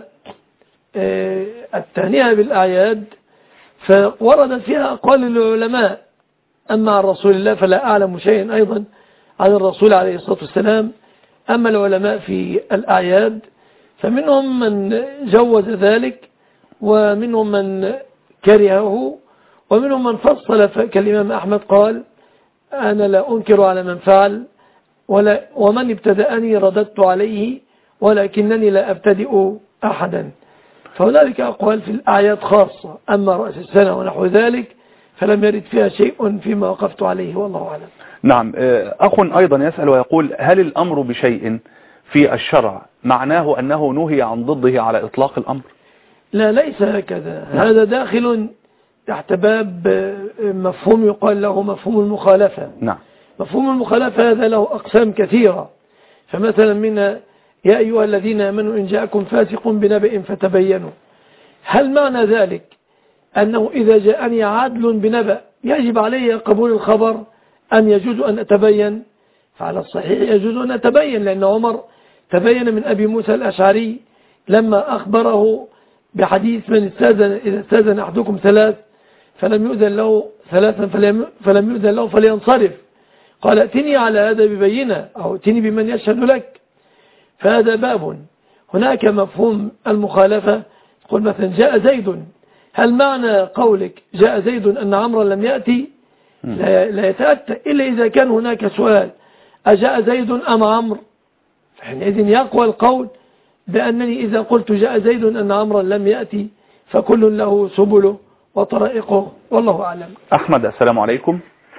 التهنئة بالأعياد فوردت فيها أقوال العلماء، أما عن رسول الله فلا أعلم شيئا أيضا عن الرسول عليه الصلاة والسلام. أما العلماء في الأعياد فمنهم من جوز ذلك ومنهم من كرهه ومنهم من فصل، كالإمام أحمد قال أنا لا أنكر على من فعل ومن ابتدأني رددت عليه ولكنني لا أبتدئ أحدا. فهنالك أقوال في الأعياد خاصة، أما رأس السنة ونحو ذلك فلم يرد فيها شيء فيما وقفت عليه والله أعلم. نعم. أخ أيضا يسأل ويقول هل الأمر بشيء في الشرع معناه أنه نهي عن ضده على إطلاق الأمر؟ لا، ليس هكذا. هذا داخل تحت باب مفهوم يقال له مفهوم المخالفة. نعم. مفهوم المخالفة هذا له أقسام كثيرة، فمثلا من يا أيها الذين آمنوا إن جاءكم فاسق بنبأ فتبينوا، هل معنى ذلك أنه إذا جاءني عدل بنبأ يجب علي قبول الخبر أم يجوز أن أتبين؟ فعلى الصحيح يجوز أن أتبين، لأن عمر تبين من أبي موسى الأشعري لما أخبره بحديث من استاذن إذا استاذن أحدكم ثلاث فلم يؤذن له ثلاثا فلم يؤذن له فلينصرف، قال ائتني على هذا ببينة أو ائتني بمن يشهد لك. فهذا باب. هناك مفهوم المخالفة، قل مثلا جاء زيد، هل معنى قولك جاء زيد أن عمرا لم يأتي؟ لا يتأتى إلا إذا كان هناك سؤال أجاء زيد أم عمرو، فحينئذ يقوى القول بأنني إذا قلت جاء زيد أن عمرا لم يأتي فكل له سبله وطرائقه والله أعلم. أحمد السلام عليكم.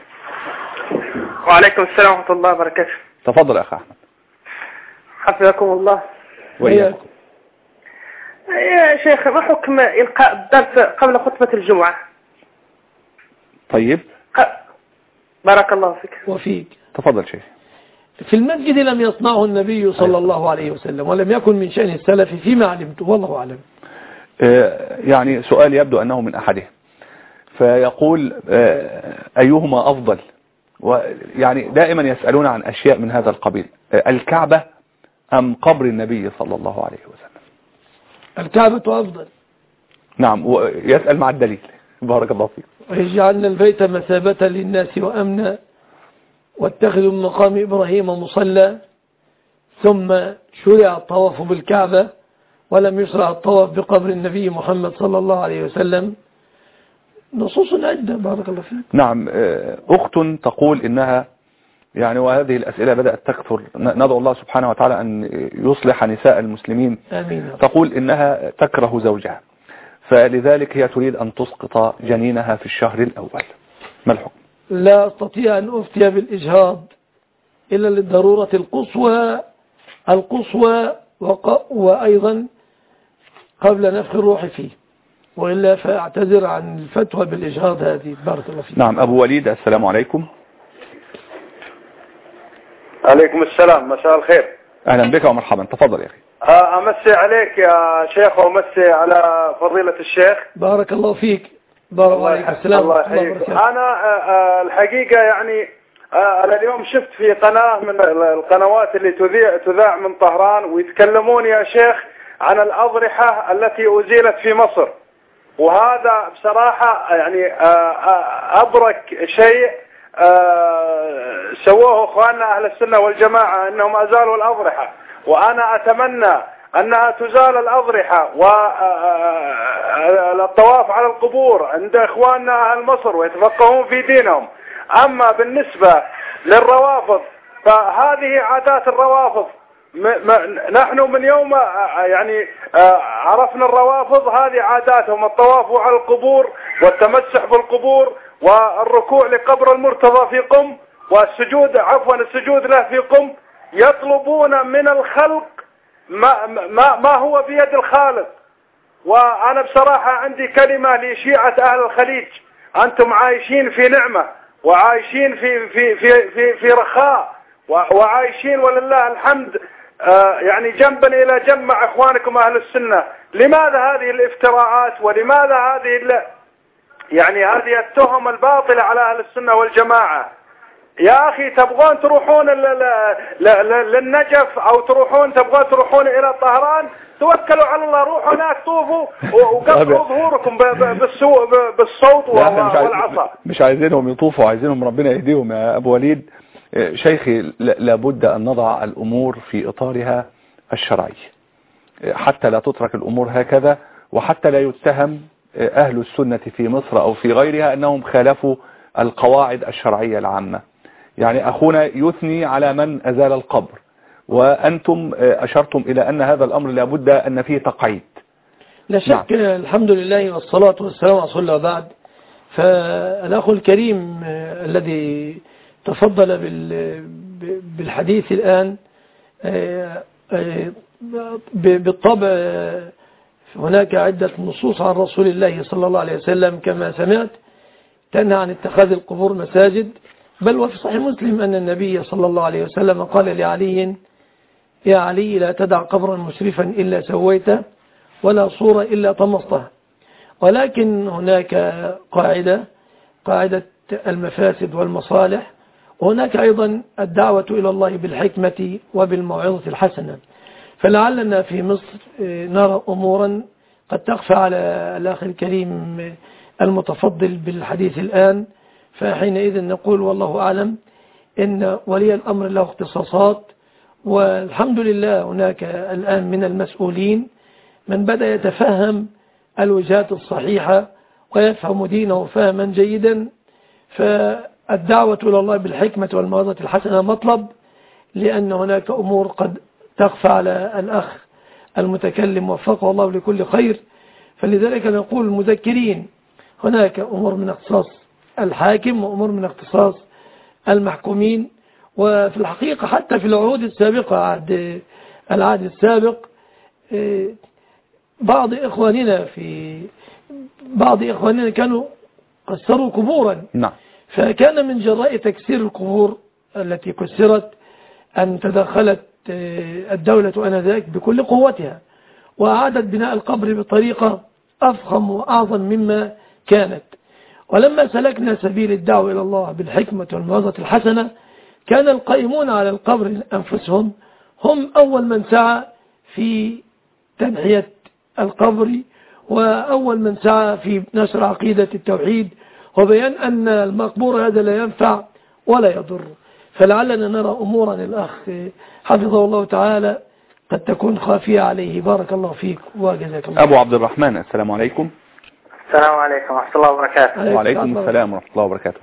وعليكم السلام ورحمة الله وبركاته. تفضل أخ أحمد. حفظكم الله. وإياكم. يا شيخ ما حكم إلقاء الدرس قبل خطبة الجمعة؟ طيب. بارك الله فيك. وفيك. تفضل شيخ. في المسجد لم يصنعه النبي صلى الله عليه وسلم ولم يكن من شأن السلف فيما علمت والله أعلم. يعني سؤال يبدو أنه من أحدهم، فيقول أيهما أفضل؟ ويعني دائما يسألون عن أشياء من هذا القبيل، الكعبة أم قبر النبي صلى الله عليه وسلم؟ الكعبة أفضل. نعم، ويسأل مع الدليل. بارك الله فيك. ويجعلنا البيت مثابة للناس وأمنا واتخذوا من مقام إبراهيم مصلى، ثم شرع الطواف بالكعبة ولم يشرع الطواف بقبر النبي محمد صلى الله عليه وسلم. نصوص عدة. بارك الله فيك. نعم. أخت تقول إنها يعني وهذه الأسئلة بدأت تكثر، ندعو الله سبحانه وتعالى أن يصلح نساء المسلمين. آمين. تقول إنها تكره زوجها، فلذلك هي تريد أن تسقط جنينها في الشهر الأول، ما الحكم؟ لا أستطيع أن أفتي بالإجهاض إلا للضرورة القصوى وأيضا قبل نفخ الروح فيه، وإلا فأعتذر عن الفتوى بالإجهاض هذه. بارك الله فيك. نعم. أبو وليد السلام عليكم. عليكم السلام، مساء الخير. أهلا بك ومرحبا. تفضل يا أخي. أمسي عليك يا شيخ وأمسي على فضيلة الشيخ. بارك الله فيك. بارك الله عليك. السلام. الله يحييك. أنا الحقيقة يعني أنا اليوم شفت في قناة من القنوات اللي تذاع من طهران ويتكلمون يا شيخ عن الأضرحة التي أزيلت في مصر، وهذا بصراحة يعني أبرك شيء سووه أخواننا أهل السنة والجماعة، أنهم أزالوا الأضرحة، وأنا أتمنى أنها تزال الأضرحة والطواف على القبور عند إخواننا أهل مصر ويتفقهون في دينهم. أما بالنسبة للروافض فهذه عادات الروافض، نحن من يوم يعني عرفنا الروافض هذه عاداتهم، الطواف على القبور والتمسح بالقبور والركوع لقبر المرتضى في قم والسجود السجود له في قم. يطلبون من الخلق ما هو بيد الخالق. وأنا بصراحة عندي كلمة لشيعة أهل الخليج، أنتم عايشين في نعمة وعايشين في رخاء وعايشين ولله الحمد يعني جنبا إلى جنب مع إخوانكم أهل السنة. لماذا هذه الافتراءات ولماذا هذه التهم الباطلة على أهل السنة والجماعة؟ يا أخي تبغون تروحون للنجف أو تبغون تروحون إلى طهران، توكلوا على الله، روحوا هناك طوفوا وقطعوا ظهوركم بالصوت والعصا. مش عايزينهم يطوفوا، عايزينهم ربنا يهديهم يا أبو وليد. شيخي لابد أن نضع الأمور في إطارها الشرعي حتى لا تترك الأمور هكذا، وحتى لا يتهم أهل السنة في مصر أو في غيرها أنهم خالفوا القواعد الشرعية العامة. يعني أخونا يثني على من أزال القبر، وأنتم أشرتم إلى أن هذا الأمر لابد أن فيه تقعيد. لا شك. الحمد لله والصلاة والسلام على رسول الله. بعد فالأخ الكريم الذي تفضل بالحديث الآن بالطبع هناك عدة نصوص عن رسول الله صلى الله عليه وسلم كما سمعت تنهى عن اتخاذ القبور مساجد، بل وفي صحيح مسلم أن النبي صلى الله عليه وسلم قال لعلي: يا علي لا تدع قبرا مشرفا إلا سويته ولا صورة إلا طمستها. ولكن هناك قاعدة المفاسد والمصالح، وهناك أيضا الدعوة إلى الله بالحكمة وبالموعظة الحسنة. فلعلنا في مصر نرى أمورا قد تخفى على الأخ الكريم المتفضل بالحديث الآن، فحينئذ نقول والله أعلم إن ولي الأمر له اختصاصات، والحمد لله هناك الآن من المسؤولين من بدأ يتفهم الوجهات الصحيحة ويفهم دينه فهما جيدا. فالدعوة إلى الله بالحكمة والموعظة الحسنة مطلب، لأن هناك أمور قد تخفى على الأخ المتكلم وفقه الله لكل خير. فلذلك نقول المذكرين هناك أمور من اختصاص الحاكم وأمور من اختصاص المحكومين. وفي الحقيقة حتى في العهود السابقة، العهد السابق، بعض إخواننا كانوا كسروا قبورا. نعم. فكان من جراء تكسير القبور التي كسرت أن تدخلت الدولة آنذاك بكل قوتها وأعادت بناء القبر بطريقة أفخم وأعظم مما كانت. ولما سلكنا سبيل الدعوة إلى الله بالحكمة والموعظة الحسنة، كان القائمون على القبر أنفسهم هم أول من سعى في تنحية القبر، وأول من سعى في نشر عقيدة التوحيد وبيان أن المقبور هذا لا ينفع ولا يضر. فلعلنا نرى أمورا الأخ حفظه الله تعالى قد تكون خافية عليه. بارك الله فيك وجزاك الله. أبو عبد الرحمن، السلام عليكم. السلام عليكم ورحمة الله وبركاته. وعليكم السلام ورحمة الله وبركاته.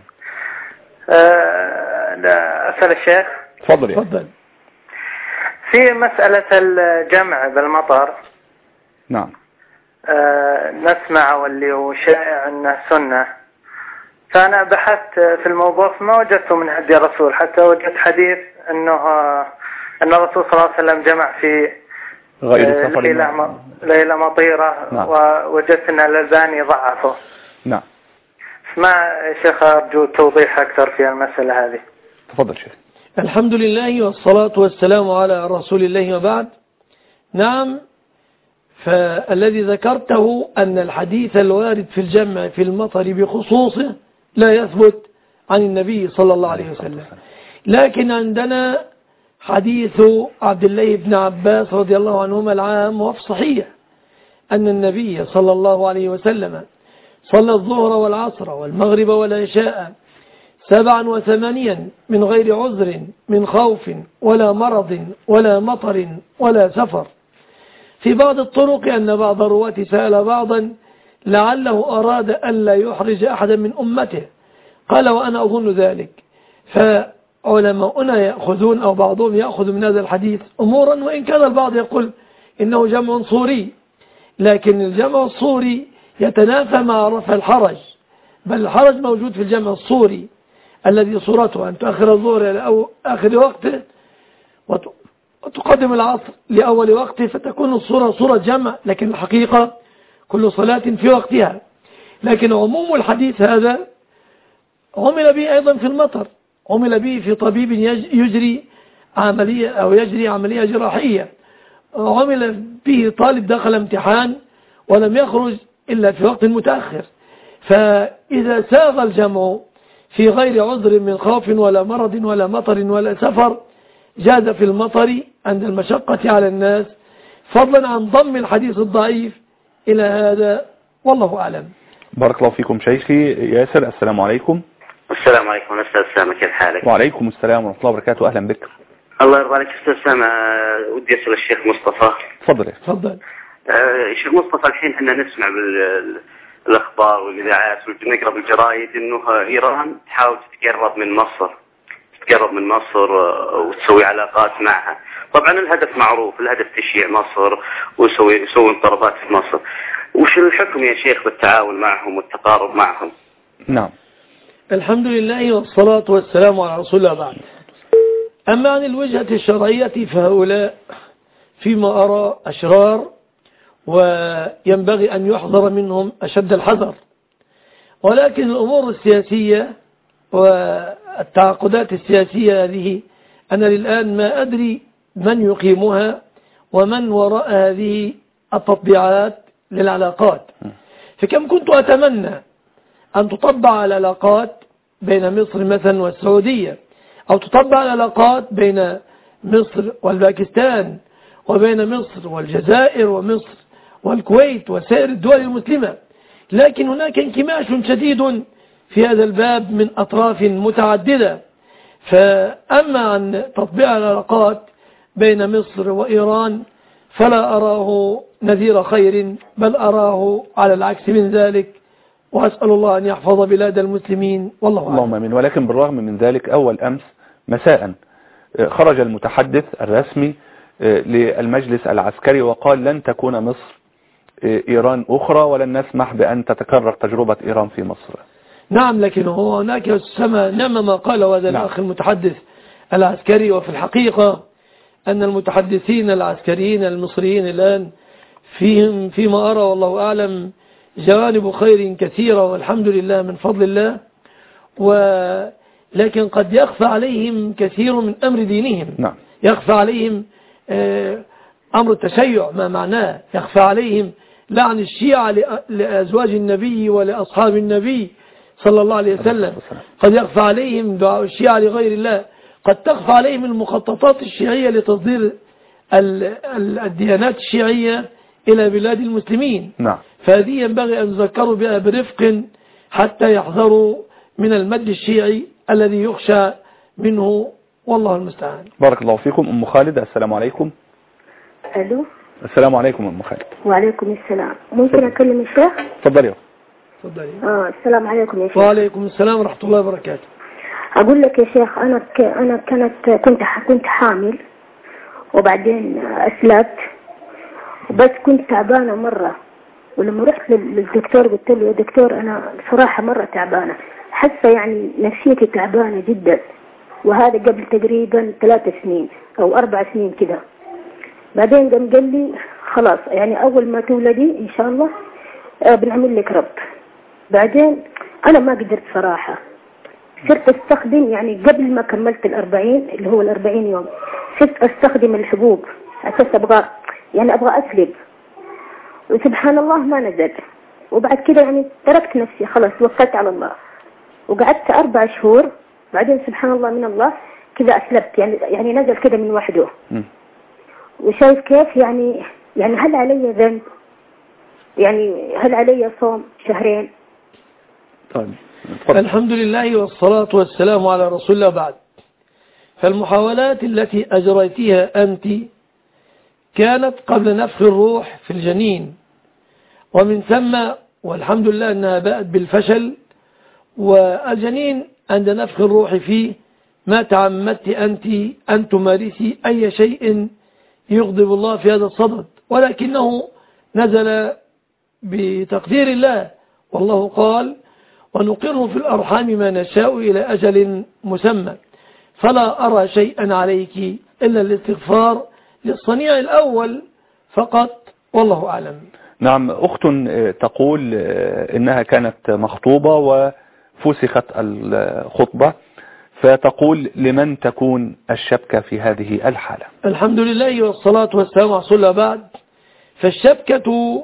أسأل الشيخ. تفضل. في مسألة الجمع بالمطر. نعم. نسمع واللي هو شائع أنه سنة، فأنا بحثت في الموضوع فما وجدته من هدي الرسول، حتى وجدت حديث أن الرسول صلى الله عليه وسلم جمع في غير سفر ليلة مطيرة. نعم. ووجدت أن الألباني ضعفه. نعم. ما شيخ أرجو توضيح أكثر في المسألة هذه. تفضل شيخ. الحمد لله والصلاة والسلام على رسول الله وبعد. نعم، فالذي ذكرته أن الحديث الوارد في الجمع في المطر بخصوصه لا يثبت عن النبي صلى الله عليه وسلم، لكن عندنا حديث عبد الله بن عباس رضي الله عنهما العام وفي صحيح أن النبي صلى الله عليه وسلم صلى الظهر والعصر والمغرب والعشاء 7 و8 من غير عذر من خوف ولا مرض ولا مطر ولا سفر. في بعض الطرق أن بعض الرواة سأل بعضا لعله أراد ألا يحرج أحدا من أمته، قال وأنا أظن ذلك. فعلماؤنا يأخذون أو بعضهم يأخذ من هذا الحديث أمورا، وإن كان البعض يقول إنه جمع صوري، لكن الجمع الصوري يتنافى مع رفع الحرج، بل الحرج موجود في الجمع الصوري الذي صورته أن تؤخر الظهر إلى آخر وقته وتقدم العصر لأول وقته، فتكون الصورة صورة جمع، لكن الحقيقة كل صلاة في وقتها. لكن عموم الحديث هذا عمل به أيضا في المطر، عمل به في طبيب يجري عملية أو يجري عملية جراحية، عمل به طالب دخل امتحان ولم يخرج إلا في وقت متأخر، فإذا ساغ الجمع في غير عذر من خوف ولا مرض ولا مطر ولا سفر جاز في المطر عند المشقة على الناس، فضلا عن ضم الحديث الضعيف إلى هذا، والله أعلم. بارك الله فيكم شيخي. ياسر، السلام عليكم. السلام عليكم أستاذ سامة، كيف حالك؟ وعليكم السلام ورحمة الله وبركاته، أهلا بك. الله يرضى عليك أستاذ سامة، ودي أسأل الشيخ مصطفى. تفضل. تفضل. الشيخ مصطفى، الحين احنا نسمع بالأخبار والإذاعات ونقرأ بالجرايد إنه إيران تحاول تتقرب من مصر وتسوي علاقات معها. طبعا الهدف معروف، الهدف تشييع مصر ويسوي انقلابات في مصر. وش الحكم يا شيخ بالتعاون معهم والتقارب معهم؟ نعم، الحمد لله والصلاة والسلام على رسول الله. بعد، أما عن الوجهة الشرعية فهؤلاء فيما أرى أشرار، وينبغي أن يحذر منهم أشد الحذر، ولكن الأمور السياسية والتعاقدات السياسية هذه أنا للآن ما أدري من يقيمها ومن وراء هذه التطبيعات للعلاقات. فكم كنت أتمنى أن تطبع العلاقات بين مصر مثلا والسعودية، أو تطبع العلاقات بين مصر والباكستان، وبين مصر والجزائر ومصر والكويت وسائر الدول المسلمة، لكن هناك انكماش شديد في هذا الباب من أطراف متعددة. فأما عن تطبيع العلاقات بين مصر وإيران فلا أراه نذير خير، بل أراه على العكس من ذلك، وأسأل الله أن يحفظ بلاد المسلمين، والله أعلم. اللهم آمين. ولكن بالرغم من ذلك أول أمس مساء خرج المتحدث الرسمي للمجلس العسكري وقال لن تكون مصر إيران أخرى ولن نسمح بأن تتكرر تجربة إيران في مصر. نعم، لكن هو هناك سما نعم ما قال هذا الأخ المتحدث العسكري. وفي الحقيقة أن المتحدثين العسكريين المصريين الآن فيهم فيما أرى والله أعلم جوانب خير كثيرة والحمد لله من فضل الله، ولكن قد يخفى عليهم كثير من أمر دينهم. نعم. يخفى عليهم أمر التشيع ما معناه، يخفى عليهم لعن الشيعة لأزواج النبي ولأصحاب النبي صلى الله عليه وسلم، قد يخفى عليهم دعاء الشيعة لغير الله، قد تخفى عليهم المخططات الشيعية لتصدير الديانات الشيعية إلى بلاد المسلمين. نعم. فهذه ينبغي أن يذكروا بها برفق حتى يحذروا من المد الشيعي الذي يخشى منه، والله المستعان. بارك الله فيكم. أم خالد، السلام عليكم. ألو. السلام عليكم أم خالد. وعليكم السلام. ممكن أكلم الشيخ؟ تفضلي. السلام عليكم يا شيخ. وعليكم السلام ورحمة الله وبركاته. أقول لك يا شيخ، أنا كنت حامل وبعدين أسلبت، وبس كنت تعبانة مرة، ولما رحت للدكتور قلت له يا دكتور أنا بصراحة مرة تعبانة، حاسة يعني نفسيتي تعبانة جدا، وهذا قبل تقريبا 3 سنين أو 4 سنين كده. بعدين قال لي خلاص يعني أول ما تولدي إن شاء الله بنعمل لك رب. بعدين أنا ما قدرت صراحة، صرت أستخدم يعني قبل ما كملت 40 اللي هو 40 يوم صرت أستخدم الحبوب أساس أبغى أسلب، وسبحان الله ما نزل. وبعد كده يعني تركت نفسي خلاص، توكلت على الله وقعدت 4 شهور. بعدين سبحان الله من الله كذا أسلبت، يعني نزل كده من وحده. وشايف كيف يعني هل علي ذنب؟ يعني هل علي صوم 2 شهرين؟ طيب. الحمد لله والصلاة والسلام على رسول الله. بعد، فالمحاولات التي أجريتها أنت كانت قبل نفخ الروح في الجنين، ومن ثم والحمد لله أنها باءت بالفشل، والجنين عند نفخ الروح فيه ما تعمدت أنت أن تمارسي أي شيء يغضب الله في هذا الصدد، ولكنه نزل بتقدير الله، والله قال ونقر في الأرحام ما نشاء إلى أجل مسمى. فلا أرى شيئا عليك إلا الاستغفار للصنيع الأول فقط، والله أعلم. نعم. أخت تقول إنها كانت مخطوبة وفسخت الخطبة، فتقول لمن تكون الشبكة في هذه الحالة؟ الحمد لله والصلاة والسلام على رسول الله. بعد، فالشبكة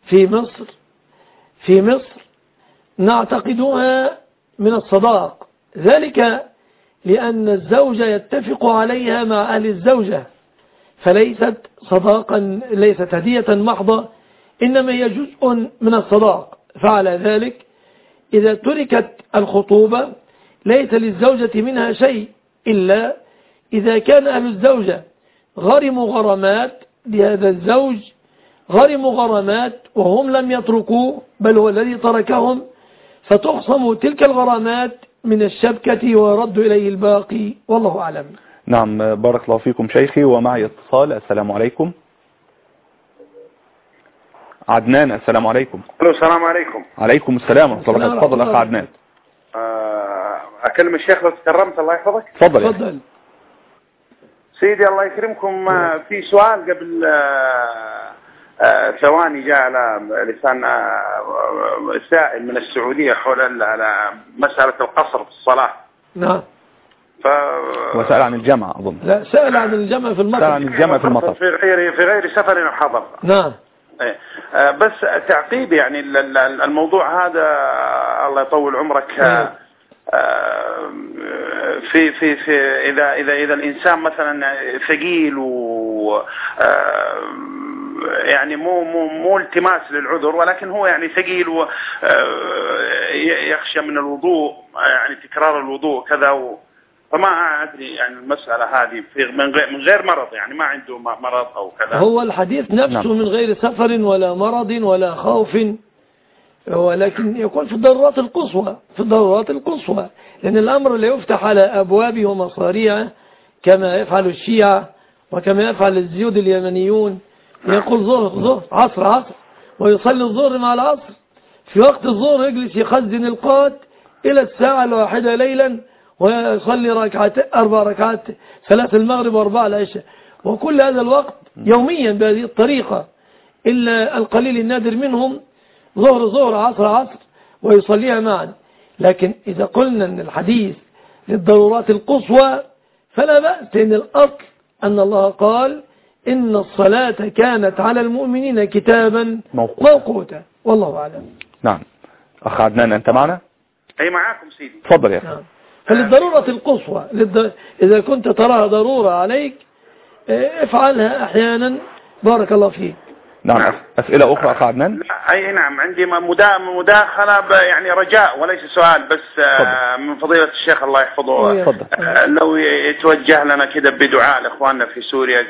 في مصر نعتقدها من الصداق، ذلك لأن الزوج يتفق عليها مع أهل الزوجة، فليست صداقا، ليست هدية محضة، إنما هي جزء من الصداق. فعلى ذلك إذا تركت الخطوبة ليس للزوجة منها شيء، إلا إذا كان أهل الزوجة غرموا غرامات لهذا الزوج، غرموا غرامات وهم لم يتركوه بل هو الذي تركهم، فتخصم تلك الغرامات من الشبكة ويرد إليه الباقي، والله أعلم. نعم، بارك الله فيكم شيخي. ومعي اتصال. السلام عليكم. عدنان، السلام عليكم. السلام عليكم. عليكم السلام ورحمة الله وبركاته. تفضل أخ عدنان. أكلم الشيخ لو تكرمت، الله يحفظك. تفضل. سيدي الله يكرمكم، في سؤال قبل ثواني جاء على لسان سائل من السعودية حول مسألة القصر في الصلاة. نعم. وسأل عن الجمع أظن. لا، سأل عن الجمع في المطر. سأل عن الجمع في المطر في غير سفر أو حضر. نعم. بس تعقيب يعني الموضوع هذا، الله يطول عمرك. في إذا الإنسان مثلا ثقيل و يعني مو التماس للعذر، ولكن هو يعني ثقيل ويخشى من الوضوء، يعني تكرار الوضوء كذا، فما أدري يعني المسألة هذه من غير مرض، يعني ما عنده مرض أو كذا. هو الحديث نفسه من غير سفر ولا مرض ولا خوف، ولكن يكون في الضرورات القصوى، لأن الأمر لا يفتح على أبوابه ومصاريعه كما يفعل الشيعة وكما يفعل الزيود اليمنيون. يقول ظهر عصر ويصلي الظهر مع العصر، في وقت الظهر يجلس يخزن القات إلى الساعة 1 ليلا، ويصلي 4 ركعات، 3 المغرب و4 العشاء، وكل هذا الوقت يوميا بهذه الطريقة، إلا القليل النادر منهم ظهر عصر ويصليها معا. لكن إذا قلنا أن الحديث للضرورات القصوى فلا بأس، لأن الأصل أن الله قال إن الصلاة كانت على المؤمنين كتابا موقوتا، والله أعلم. نعم. أخ عدنان، أنت معنا؟ أي معاكم سيدي. تفضل يا أخي. نعم. فللضرورة القصوى، إذا كنت تراها ضرورة عليك افعلها أحيانا، بارك الله فيك. نعم. أسئلة أخرى أخ عدنان؟ أي نعم، عندي مداخلة يعني رجاء وليس سؤال، بس من فضيلة الشيخ الله يحفظه، لو يتوجه لنا كده بدعاء لإخواننا في سوريا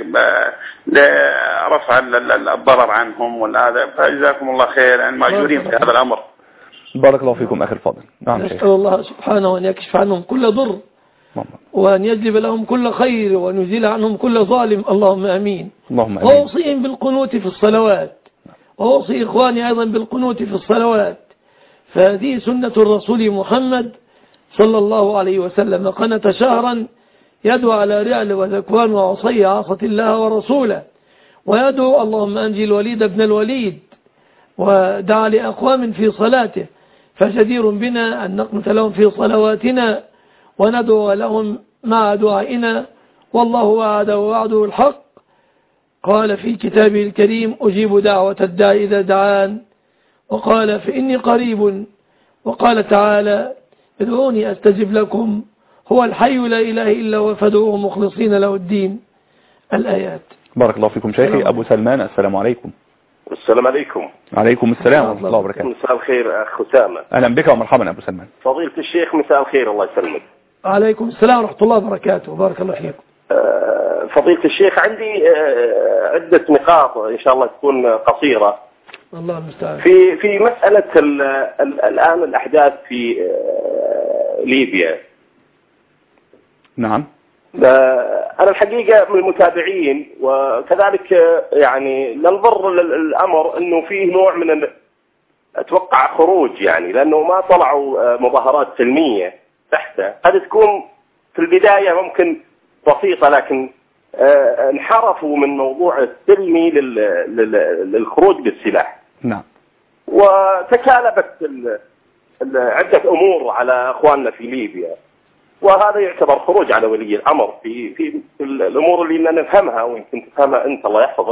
لرفع الضرر عنهم هذا، فجزاكم الله خير، يعني ماجورين في هذا الأمر. بارك الله فيكم أخي الفاضل. نعم. نسأل الله سبحانه أن يكشف عنهم كل ضر، وأن يجلب لهم كل خير، وأن يزيل عنهم كل ظالم، اللهم أمين. وأوصيهم بالقنوت في الصلوات، وأوصي إخواني أيضا بالقنوت في الصلوات، فهذه سنة الرسول محمد صلى الله عليه وسلم، قنت شهرا يدعو على رعل وذكوان وعصي عصة الله ورسوله، ويدعو اللهم أنجي الوليد ابن الوليد، ودعا لأقوام في صلاته، فجدير بنا أن نقنت لهم في صلواتنا وندعو لهم مع دعائنا، والله وعد ووعده الحق، قال في كتابه الكريم أجيب دعوة الداعي إذا دعان، وقال فإني قريب، وقال تعالى ادعوني أستجب لكم، هو الحي لا إله إلا هو فادعوه مخلصين له الدين، الآيات. بارك الله فيكم شيخي. أبو سلمان، السلام عليكم. السلام عليكم. عليكم السلام ورحمة الله وبركاته. مساء الخير أخ أسامة. أهلا بك ومرحبا أبو سلمان. فضيلة الشيخ مساء الخير، الله يسلمك. عليكم السلام ورحمة الله وبركاته، بارك الله فيكم. فضيلة الشيخ، عندي عدة نقاط إن شاء الله تكون قصيرة. الله المستعان. في مسألة الآن الأحداث في ليبيا. نعم. أنا الحقيقة من المتابعين، وكذلك يعني ننظر للأمر أنه فيه نوع من أتوقع خروج، يعني لأنه ما طلعوا مظاهرات سلمية تحته، قد تكون في البداية ممكن بسيطة، لكن انحرفوا من موضوع السلمي للخروج بالسلاح. نعم. وتكالبت عدة أمور على أخواننا في ليبيا، وهذا يعتبر خروج على ولي الأمر في الأمور اللي لنا نفهمها ويمكن تفهمها أنت الله يحفظك.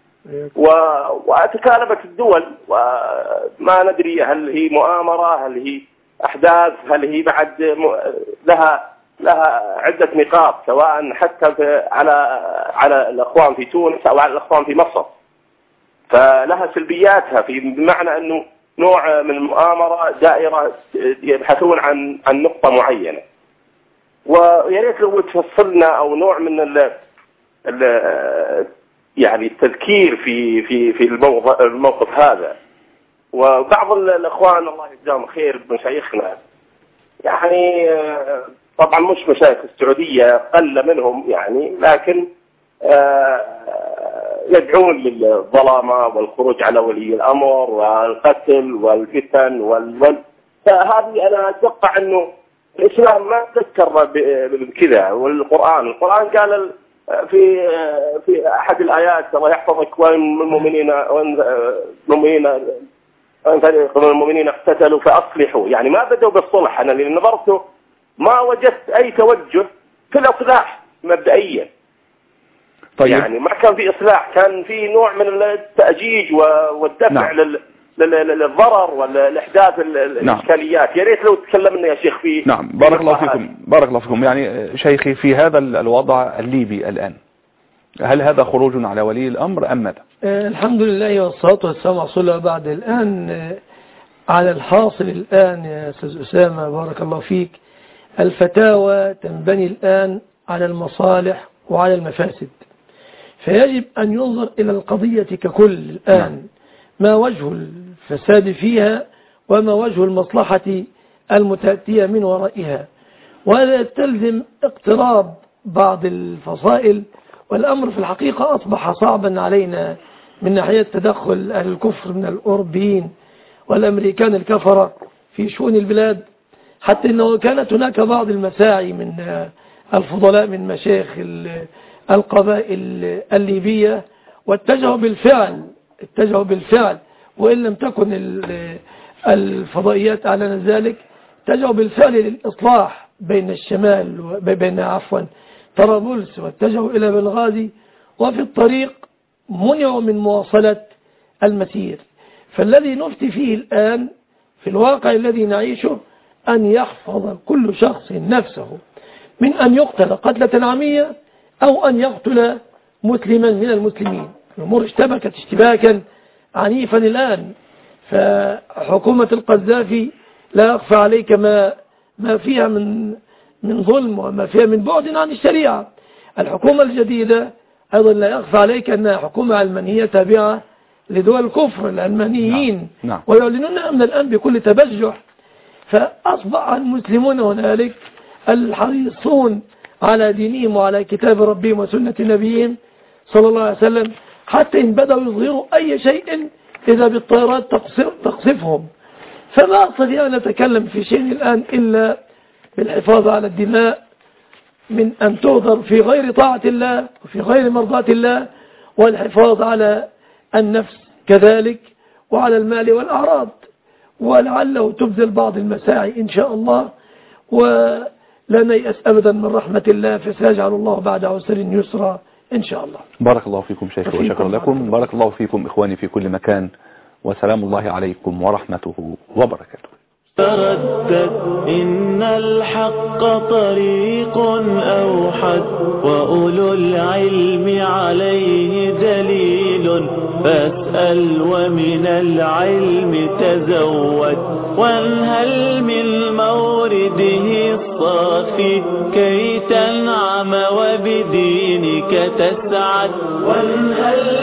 وتكالبت الدول وما ندري هل هي مؤامرة، هل هي أحداث، هل هي بعد لها عدة نقاط، سواء حتى على الأخوان في تونس أو على الأخوان في مصر، فلها سلبياتها بمعنى أنه نوع من المؤامرة دائرة يبحثون عن نقطة معينة. ويا ريت لو تفصلنا أو نوع من يعني التذكير في الموقف هذا. وبعض الأخوان الله يجزاهم خير مشايخنا يعني طبعا مش مشايخ السعودية قل منهم يعني، لكن يدعون للظلامة والخروج على ولي الأمر والقتل والفتن فهذه أنا أتوقع أنه الإسلام ما تذكر بكذا. والقرآن قال في أحد الآيات الله يحفظك وإن فريق من المؤمنين اقتتلوا فأصلحوا، يعني ما بدأوا بالصلح. أنا اللي نظرته ما وجدت أي توجه في الإصلاح مبدئيا. طيب. يعني ما كان في إصلاح، كان في نوع من التأجيج والدفع للضرر والإحداث الإشكاليات. يا ريت لو تكلمنا يا شيخ في بارك الله فيكم. يعني شيخي في هذا الوضع الليبي الآن، هل هذا خروج على ولي الأمر أم ماذا؟ الحمد لله والصلاة والسلام على رسول الله. بعد الآن على الحاصل الآن يا أستاذ أسامة بارك الله فيك، الفتاوى تنبني الآن على المصالح وعلى المفاسد، فيجب أن ينظر إلى القضية ككل الآن، ما وجه الفساد فيها وما وجه المصلحة المتأتية من ورائها، وهذا يستلزم اقتراب بعض الفصائل. والأمر في الحقيقة أصبح صعبا علينا من ناحية تدخل أهل الكفر من الأوروبيين والأمريكان الكفرة في شؤون البلاد، حتى أنه كانت هناك بعض المساعي من الفضلاء من مشايخ القبائل الليبية واتجهوا بالفعل وإن لم تكن الفضائيات أعلن ذلك، اتجهوا بالفعل للإصلاح بين الشمال بين طرابلس، واتجهوا إلى بنغازي، وفي الطريق منعوا من مواصلة المسير. فالذي نفتي فيه الآن في الواقع الذي نعيشه أن يحفظ كل شخص نفسه من أن يقتل قتلة عمية أو أن يقتل مسلما من المسلمين. الأمور اشتبكت اشتباكا عنيفا الآن، فحكومة القذافي لا يخفى عليك ما فيها من ظلم وما فيها من بعد عن الشريعة. الحكومة الجديدة أيضا لا يخفى عليك أنها حكومة علمانية تابعة لدول الكفر العلمانيين، ويعلنونها من الآن بكل تبجح. فأصبح المسلمون هنالك الحريصون على دينهم وعلى كتاب ربهم وسنة نبيهم صلى الله عليه وسلم، حتى إن بدأوا يظهروا أي شيء إذا بالطيارات تقصفهم. فما أستطيع أن نتكلم في شيء الآن إلا بالحفاظ على الدماء من أن تهدر في غير طاعة الله وفي غير مرضاة الله، والحفاظ على النفس كذلك وعلى المال والأعراض، ولعله تبذل بعض المساعي إن شاء الله، ولا نيأس أبدا من رحمة الله، فسيجعل الله بعد عسر يسرا إن شاء الله. بارك الله فيكم شيخ وشكرا لكم. بارك الله فيكم إخواني في كل مكان، وسلام الله عليكم ورحمته وبركاته. تردد إن الحق طريق أوحد، وأولو العلم عليه دليل، فاسأل ومن العلم تزود، وانهل من مورده الصافي كي تنعم وبدينك تسعد، وانهل